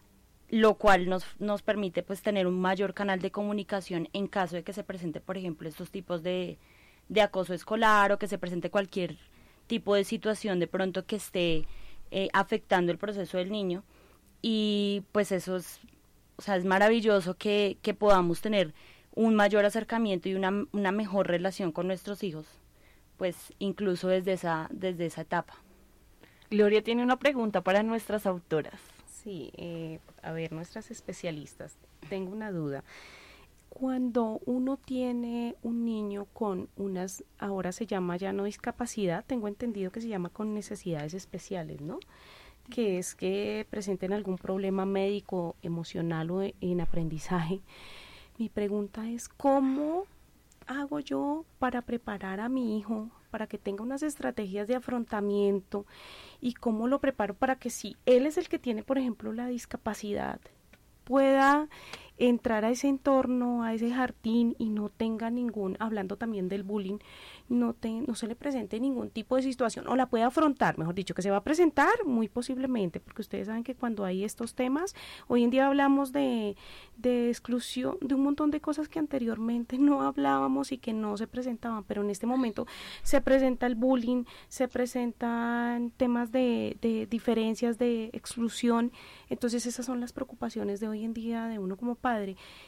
lo cual nos permite pues tener un mayor canal de comunicación en caso de que se presente, por ejemplo, estos tipos de acoso escolar o que se presente cualquier tipo de situación de pronto que esté afectando el proceso del niño. Y pues eso es maravilloso que podamos tener un mayor acercamiento y una mejor relación con nuestros hijos, pues incluso desde esa etapa. Gloria tiene una pregunta para nuestras autoras. Sí, a ver, nuestras especialistas, tengo una duda. Cuando uno tiene un niño con ahora se llama ya no discapacidad, tengo entendido que se llama con necesidades especiales, ¿no? Que es que presenten algún problema médico, emocional o en aprendizaje. Mi pregunta es, ¿cómo hago yo para preparar a mi hijo para que tenga unas estrategias de afrontamiento y cómo lo preparo para que si él es el que tiene, por ejemplo, la discapacidad, pueda entrar a ese entorno, a ese jardín y no tenga hablando también del bullying, no se le presente ningún tipo de situación o la pueda afrontar, mejor dicho, que se va a presentar muy posiblemente, porque ustedes saben que cuando hay estos temas, hoy en día hablamos de exclusión, de un montón de cosas que anteriormente no hablábamos y que no se presentaban, pero en este momento se presenta el bullying, se presentan temas de diferencias, de exclusión. Entonces esas son las preocupaciones de hoy en día de uno como padre.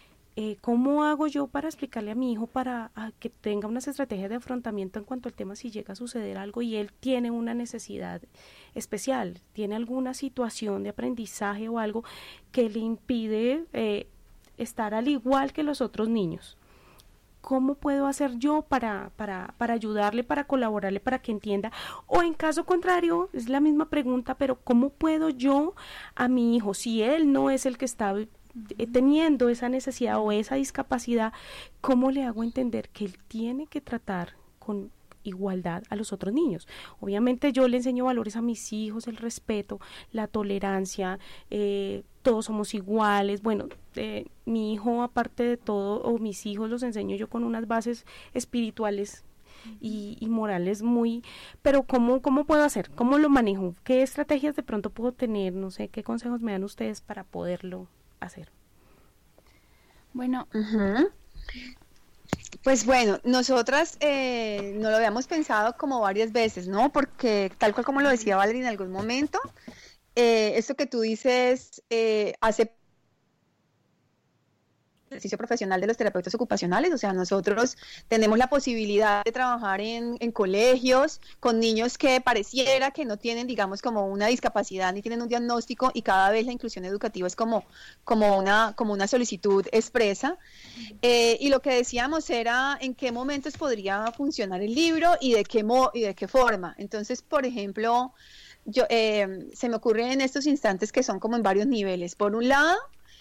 ¿Cómo hago yo para explicarle a mi hijo para que tenga unas estrategias de afrontamiento en cuanto al tema si llega a suceder algo y él tiene una necesidad especial, tiene alguna situación de aprendizaje o algo que le impide estar al igual que los otros niños? ¿Cómo puedo hacer yo para ayudarle, para colaborarle, para que entienda? O en caso contrario, es la misma pregunta, pero ¿cómo puedo yo a mi hijo, si él no es el que está teniendo esa necesidad o esa discapacidad, cómo le hago entender que él tiene que tratar con igualdad a los otros niños? Obviamente yo le enseño valores a mis hijos, el respeto, la tolerancia, todos somos iguales. Bueno, mi hijo aparte de todo, o mis hijos los enseño yo con unas bases espirituales y morales muy... Pero ¿cómo puedo hacer? ¿Cómo lo manejo? ¿Qué estrategias de pronto puedo tener? No sé, ¿qué consejos me dan ustedes para poderlo hacer? Bueno... Pues bueno, nosotras no lo habíamos pensado como varias veces, ¿no? Porque tal cual como lo decía Valeria en algún momento, esto que tú dices hace ejercicio profesional de los terapeutas ocupacionales, o sea, nosotros tenemos la posibilidad de trabajar en colegios con niños que pareciera que no tienen, digamos, como una discapacidad ni tienen un diagnóstico, y cada vez la inclusión educativa es como una solicitud expresa, y lo que decíamos era en qué momentos podría funcionar el libro y de qué forma. Entonces, por ejemplo, se me ocurre en estos instantes que son como en varios niveles. Por un lado,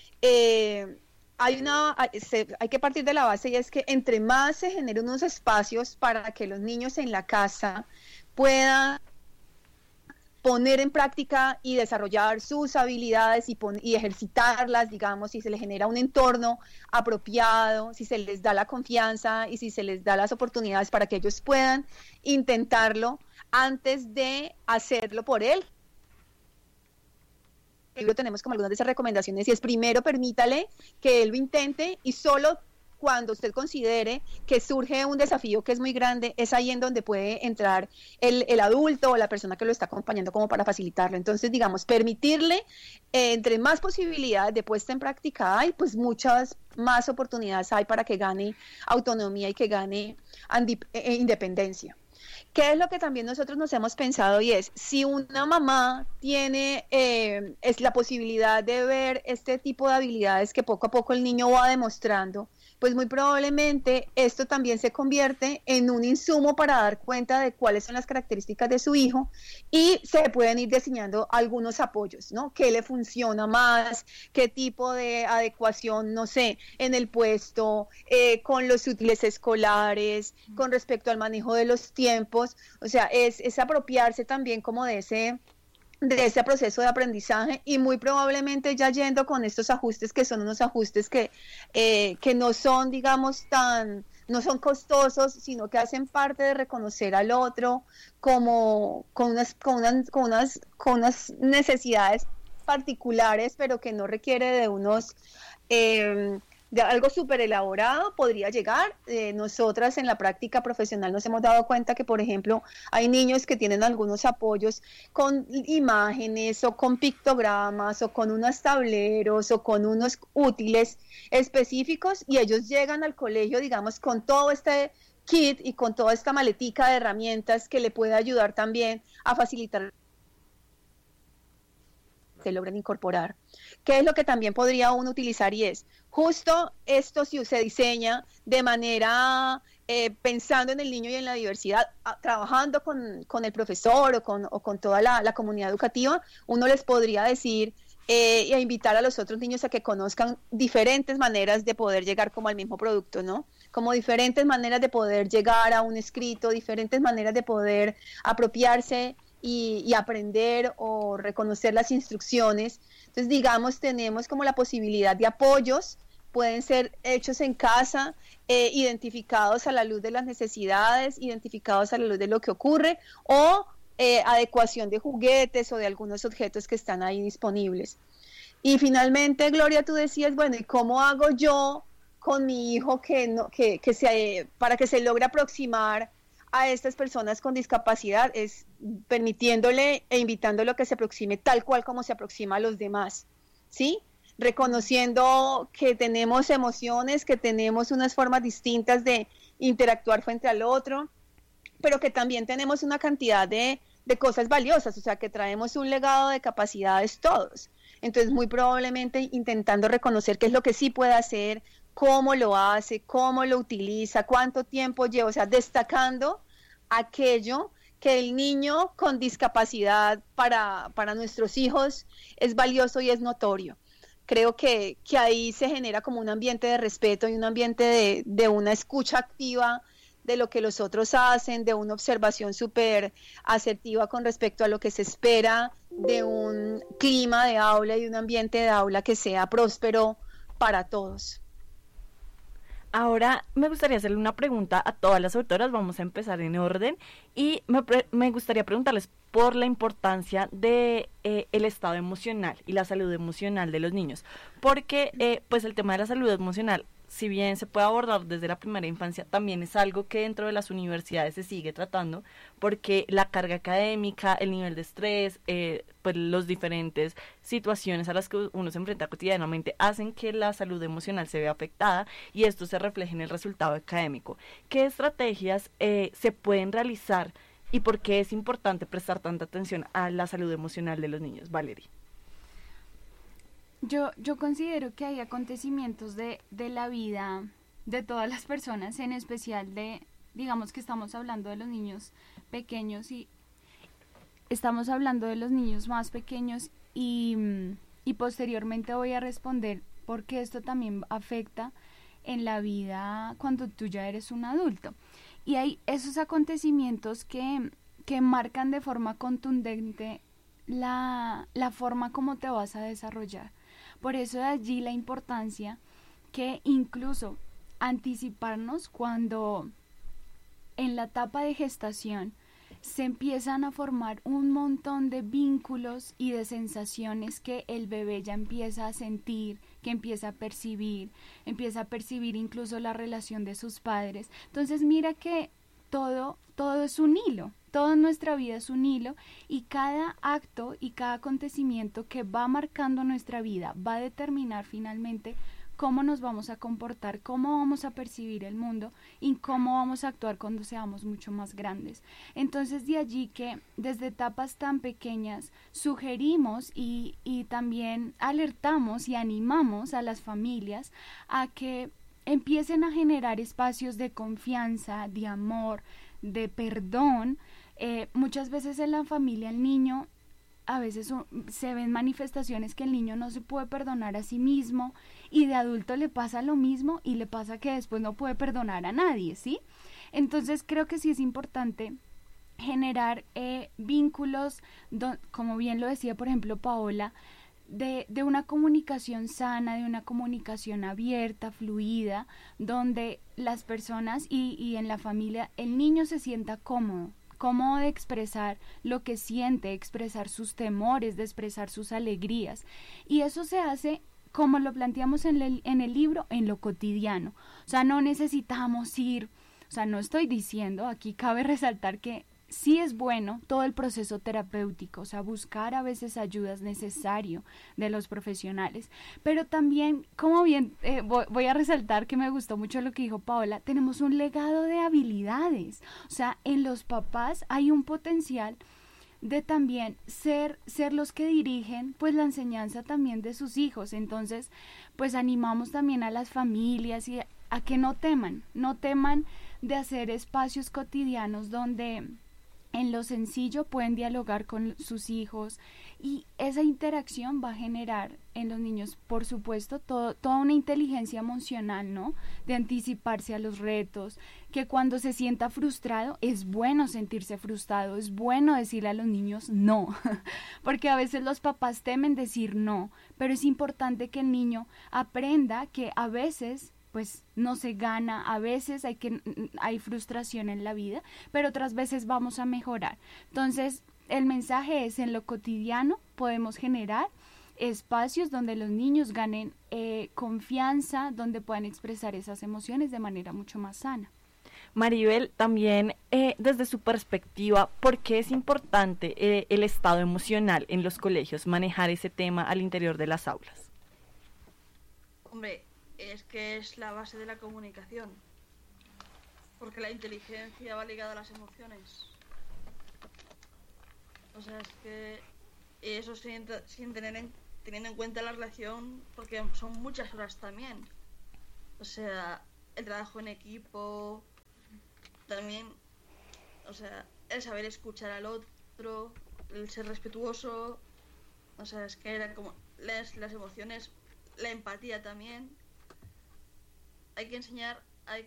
hay que partir de la base, y es que entre más se generen unos espacios para que los niños en la casa puedan poner en práctica y desarrollar sus habilidades y ejercitarlas, digamos, si se les genera un entorno apropiado, si se les da la confianza y si se les da las oportunidades para que ellos puedan intentarlo antes de hacerlo por él. Tenemos como algunas de esas recomendaciones, y es: primero permítale que él lo intente, y solo cuando usted considere que surge un desafío que es muy grande, es ahí en donde puede entrar el adulto o la persona que lo está acompañando como para facilitarlo. Entonces, digamos, permitirle, entre más posibilidades de puesta en práctica hay, pues muchas más oportunidades hay para que gane autonomía y que gane independencia. ¿Qué es lo que también nosotros nos hemos pensado? Y es, si una mamá tiene es la posibilidad de ver este tipo de habilidades que poco a poco el niño va demostrando, pues muy probablemente esto también se convierte en un insumo para dar cuenta de cuáles son las características de su hijo, y se pueden ir diseñando algunos apoyos, ¿no? ¿Qué le funciona más? ¿Qué tipo de adecuación, no sé, en el puesto, con los útiles escolares, con respecto al manejo de los tiempos? O sea, es apropiarse también como de ese proceso de aprendizaje, y muy probablemente ya yendo con estos ajustes, que son unos ajustes que no son, digamos, no son costosos, sino que hacen parte de reconocer al otro como con unas necesidades particulares, pero que no requiere de algo súper elaborado. Podría llegar. Nosotras en la práctica profesional nos hemos dado cuenta que, por ejemplo, hay niños que tienen algunos apoyos con imágenes o con pictogramas o con unos tableros o con unos útiles específicos, y ellos llegan al colegio, digamos, con todo este kit y con toda esta maletica de herramientas que le puede ayudar también a facilitar se logren incorporar. ¿Qué es lo que también podría uno utilizar? Y es justo esto, si se diseña de manera pensando en el niño y en la diversidad, trabajando con el profesor o con toda la comunidad educativa, uno les podría decir y a invitar a los otros niños a que conozcan diferentes maneras de poder llegar como al mismo producto, ¿no? Como diferentes maneras de poder llegar a un escrito, diferentes maneras de poder apropiarse y aprender o reconocer las instrucciones. Entonces, digamos, tenemos como la posibilidad de apoyos, pueden ser hechos en casa, identificados a la luz de las necesidades, identificados a la luz de lo que ocurre, o adecuación de juguetes o de algunos objetos que están ahí disponibles. Y finalmente, Gloria, tú decías, bueno, ¿y cómo hago yo con mi hijo para que se logre aproximar a estas personas con discapacidad? Es permitiéndole e invitándolo a que se aproxime tal cual como se aproxima a los demás, ¿sí? Reconociendo que tenemos emociones, que tenemos unas formas distintas de interactuar frente al otro, pero que también tenemos una cantidad de cosas valiosas, o sea, que traemos un legado de capacidades todos. Entonces, muy probablemente intentando reconocer qué es lo que sí puede hacer, cómo lo hace, cómo lo utiliza, cuánto tiempo lleva, o sea, destacando aquello que el niño con discapacidad para nuestros hijos es valioso y es notorio. Creo que ahí se genera como un ambiente de respeto y un ambiente de una escucha activa de lo que los otros hacen, de una observación súper asertiva con respecto a lo que se espera de un clima de aula y un ambiente de aula que sea próspero para todos. Ahora me gustaría hacerle una pregunta a todas las autoras, vamos a empezar en orden, y me gustaría preguntarles por la importancia de el estado emocional y la salud emocional de los niños, porque pues el tema de la salud emocional, si bien se puede abordar desde la primera infancia, también es algo que dentro de las universidades se sigue tratando, porque la carga académica, el nivel de estrés, pues los diferentes situaciones a las que uno se enfrenta cotidianamente hacen que la salud emocional se vea afectada y esto se refleja en el resultado académico. ¿Qué estrategias se pueden realizar y por qué es importante prestar tanta atención a la salud emocional de los niños? Valerie. Yo considero que hay acontecimientos de la vida de todas las personas, en especial digamos que estamos hablando de los niños pequeños y estamos hablando de los niños más pequeños y posteriormente voy a responder porque esto también afecta en la vida cuando tú ya eres un adulto. Y hay esos acontecimientos que marcan de forma contundente la forma como te vas a desarrollar. Por eso de allí la importancia que incluso anticiparnos cuando en la etapa de gestación se empiezan a formar un montón de vínculos y de sensaciones que el bebé ya empieza a sentir, que empieza a percibir incluso la relación de sus padres. Entonces mira que todo es un hilo. Toda nuestra vida es un hilo y cada acto y cada acontecimiento que va marcando nuestra vida va a determinar finalmente cómo nos vamos a comportar, cómo vamos a percibir el mundo y cómo vamos a actuar cuando seamos mucho más grandes. Entonces de allí que desde etapas tan pequeñas sugerimos y también alertamos y animamos a las familias a que empiecen a generar espacios de confianza, de amor, de perdón. Muchas veces en la familia el niño, a veces se ven manifestaciones que el niño no se puede perdonar a sí mismo y de adulto le pasa lo mismo y le pasa que después no puede perdonar a nadie, ¿sí? Entonces creo que sí es importante generar vínculos, como bien lo decía por ejemplo Paola, de una comunicación sana, de una comunicación abierta, fluida, donde las personas y en la familia el niño se sienta cómodo de expresar lo que siente, expresar sus temores, de expresar sus alegrías. Y eso se hace, como lo planteamos en el libro, en lo cotidiano. O sea, no necesitamos no estoy diciendo, aquí cabe resaltar que sí es bueno todo el proceso terapéutico, o sea, buscar a veces ayuda es necesario de los profesionales, pero también, como bien voy a resaltar que me gustó mucho lo que dijo Paola, tenemos un legado de habilidades, o sea, en los papás hay un potencial de también ser los que dirigen pues la enseñanza también de sus hijos. Entonces pues animamos también a las familias y a que no teman de hacer espacios cotidianos donde en lo sencillo pueden dialogar con sus hijos y esa interacción va a generar en los niños, por supuesto, toda una inteligencia emocional, ¿no? De anticiparse a los retos, que cuando se sienta frustrado, es bueno sentirse frustrado, es bueno decirle a los niños no, porque a veces los papás temen decir no, pero es importante que el niño aprenda que a veces pues no se gana, a veces hay frustración en la vida, pero otras veces vamos a mejorar. Entonces, el mensaje es, en lo cotidiano podemos generar espacios donde los niños ganen confianza, donde puedan expresar esas emociones de manera mucho más sana. Maribel, también desde su perspectiva, ¿por qué es importante el estado emocional en los colegios, manejar ese tema al interior de las aulas? Hombre, es que es la base de la comunicación, porque la inteligencia va ligada a las emociones. O sea, es que eso sin teniendo en cuenta la relación, porque son muchas horas también. O sea, el trabajo en equipo, también, o sea, el saber escuchar al otro, el ser respetuoso. O sea, es que eran como las emociones, la empatía también. Hay que enseñar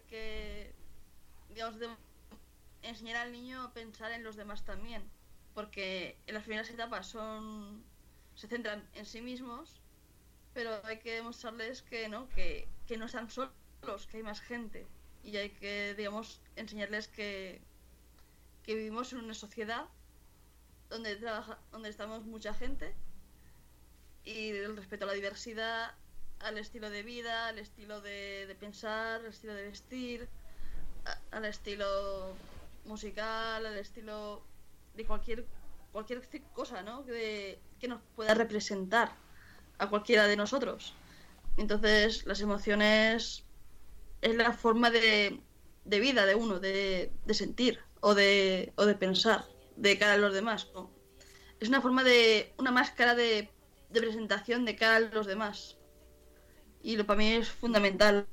enseñar al niño a pensar en los demás también, porque en las primeras etapas se centran en sí mismos, pero hay que demostrarles que no están solos, que hay más gente y hay que, digamos, enseñarles que vivimos en una sociedad donde estamos mucha gente, y el respeto a la diversidad, al estilo de vida, al estilo de pensar, al estilo de vestir, al estilo musical, al estilo de cualquier cosa, ¿no? Que nos pueda representar a cualquiera de nosotros. Entonces, las emociones es la forma de vida de uno, de sentir o de pensar de cara a los demás, ¿no? Es una máscara de presentación de cara a los demás, y para mí es fundamental.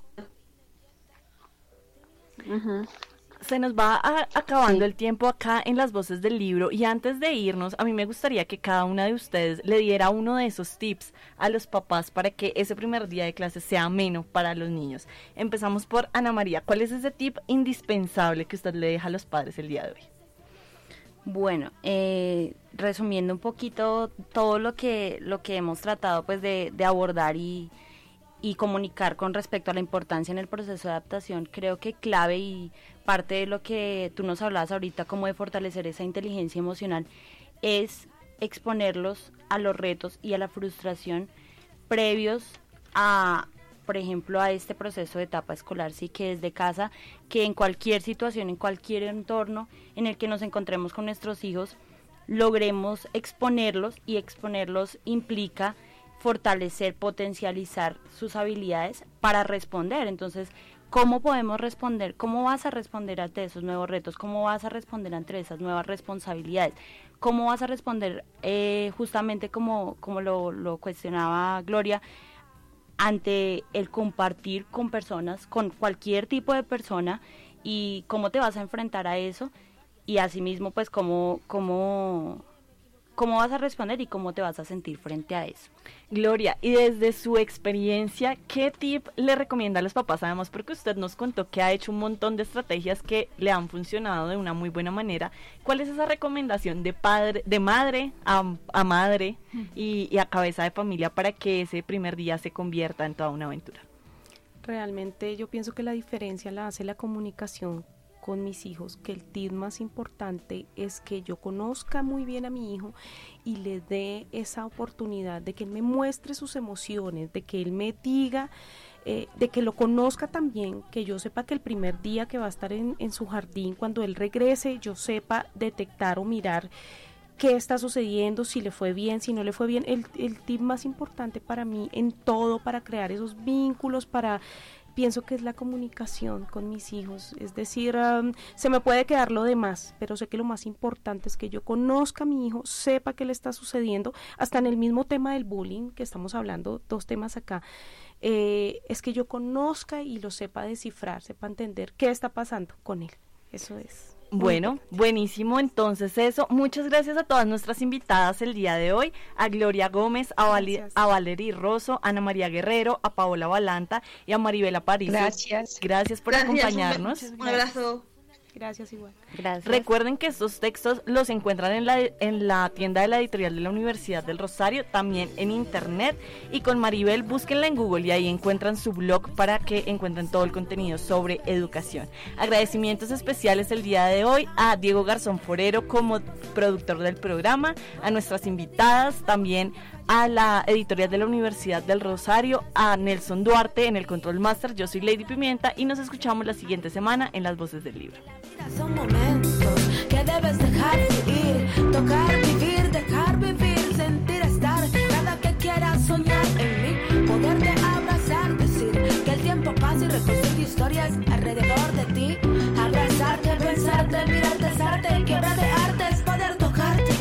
Se nos va acabando el tiempo acá en Las Voces del Libro, y antes de irnos, a mí me gustaría que cada una de ustedes le diera uno de esos tips a los papás para que ese primer día de clase sea ameno para los niños. Empezamos por Ana María. ¿Cuál es ese tip indispensable que usted le deja a los padres el día de hoy? Bueno, resumiendo un poquito todo lo que hemos tratado pues de abordar y comunicar con respecto a la importancia en el proceso de adaptación, creo que clave y parte de lo que tú nos hablabas ahorita, como de fortalecer esa inteligencia emocional, es exponerlos a los retos y a la frustración previos a, por ejemplo, a este proceso de etapa escolar, sí, que desde casa, que en cualquier situación, en cualquier entorno en el que nos encontremos con nuestros hijos, logremos exponerlos, y exponerlos implica fortalecer, potencializar sus habilidades para responder. Entonces, ¿cómo podemos responder? ¿Cómo vas a responder ante esos nuevos retos? ¿Cómo vas a responder ante esas nuevas responsabilidades? ¿Cómo vas a responder justamente como lo cuestionaba Gloria, ante el compartir con personas, con cualquier tipo de persona, y cómo te vas a enfrentar a eso? Y asimismo, pues, cómo vas a responder y cómo te vas a sentir frente a eso. Gloria, y desde su experiencia, ¿qué tip le recomienda a los papás? Además, porque usted nos contó que ha hecho un montón de estrategias que le han funcionado de una muy buena manera. ¿Cuál es esa recomendación de madre a madre y a cabeza de familia para que ese primer día se convierta en toda una aventura? Realmente yo pienso que la diferencia la hace la comunicación con mis hijos, que el tip más importante es que yo conozca muy bien a mi hijo y le dé esa oportunidad de que él me muestre sus emociones, de que él me diga, de que lo conozca también, que yo sepa que el primer día que va a estar en su jardín, cuando él regrese, yo sepa detectar o mirar qué está sucediendo, si le fue bien, si no le fue bien. El tip más importante para mí en todo, para crear esos vínculos, pienso que es la comunicación con mis hijos. Es decir, se me puede quedar lo demás, pero sé que lo más importante es que yo conozca a mi hijo, sepa qué le está sucediendo, hasta en el mismo tema del bullying, que estamos hablando, 2 temas acá, es que yo conozca y lo sepa descifrar, sepa entender qué está pasando con él. Eso es. Bueno, buenísimo entonces eso. Muchas gracias a todas nuestras invitadas el día de hoy, a Gloria Gómez, a Valery Rosso, a Ana María Guerrero, a Paola Balanta y a Maribel Aparicio. Gracias por acompañarnos. Un abrazo. Gracias igual. Gracias. Recuerden que estos textos los encuentran en la tienda de la editorial de la Universidad del Rosario, también en internet, y con Maribel búsquenla en Google y ahí encuentran su blog para que encuentren todo el contenido sobre educación. Agradecimientos especiales el día de hoy a Diego Garzón Forero como productor del programa, a nuestras invitadas, también a la editorial de la Universidad del Rosario, a Nelson Duarte en el Control Master. Yo soy Lady Pimienta y nos escuchamos la siguiente semana en Las Voces del Libro. Son momentos que debes dejar ir, tocar, vivir, dejar vivir, sentir, estar, cada que quieras soñar en mí, poderte abrazar, decir que el tiempo pasa y reconstruir historias alrededor de ti, abrazarte, pensarte, mirarte, arte, quiebra de arte es poder tocarte.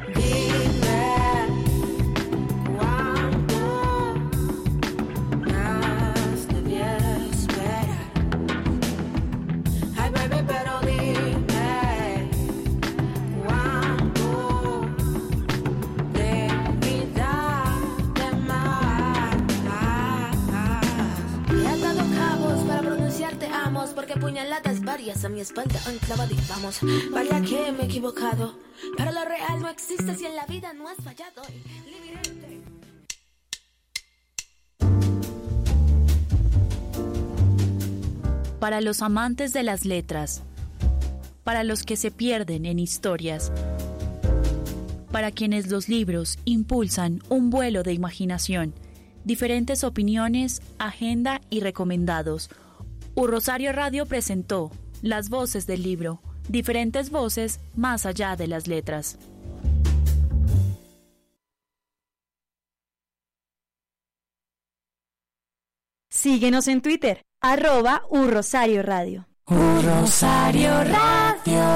Porque puñaladas varias a mi espalda han clavado y vamos, vaya que me he equivocado, pero lo real no existe si en la vida no has fallado. Para los amantes de las letras, para los que se pierden en historias, para quienes los libros impulsan un vuelo de imaginación, diferentes opiniones, agenda y recomendados. Rosario Radio presentó Las Voces del Libro, diferentes voces más allá de las letras. Síguenos en Twitter, @urrosarioradio. Rosario Radio.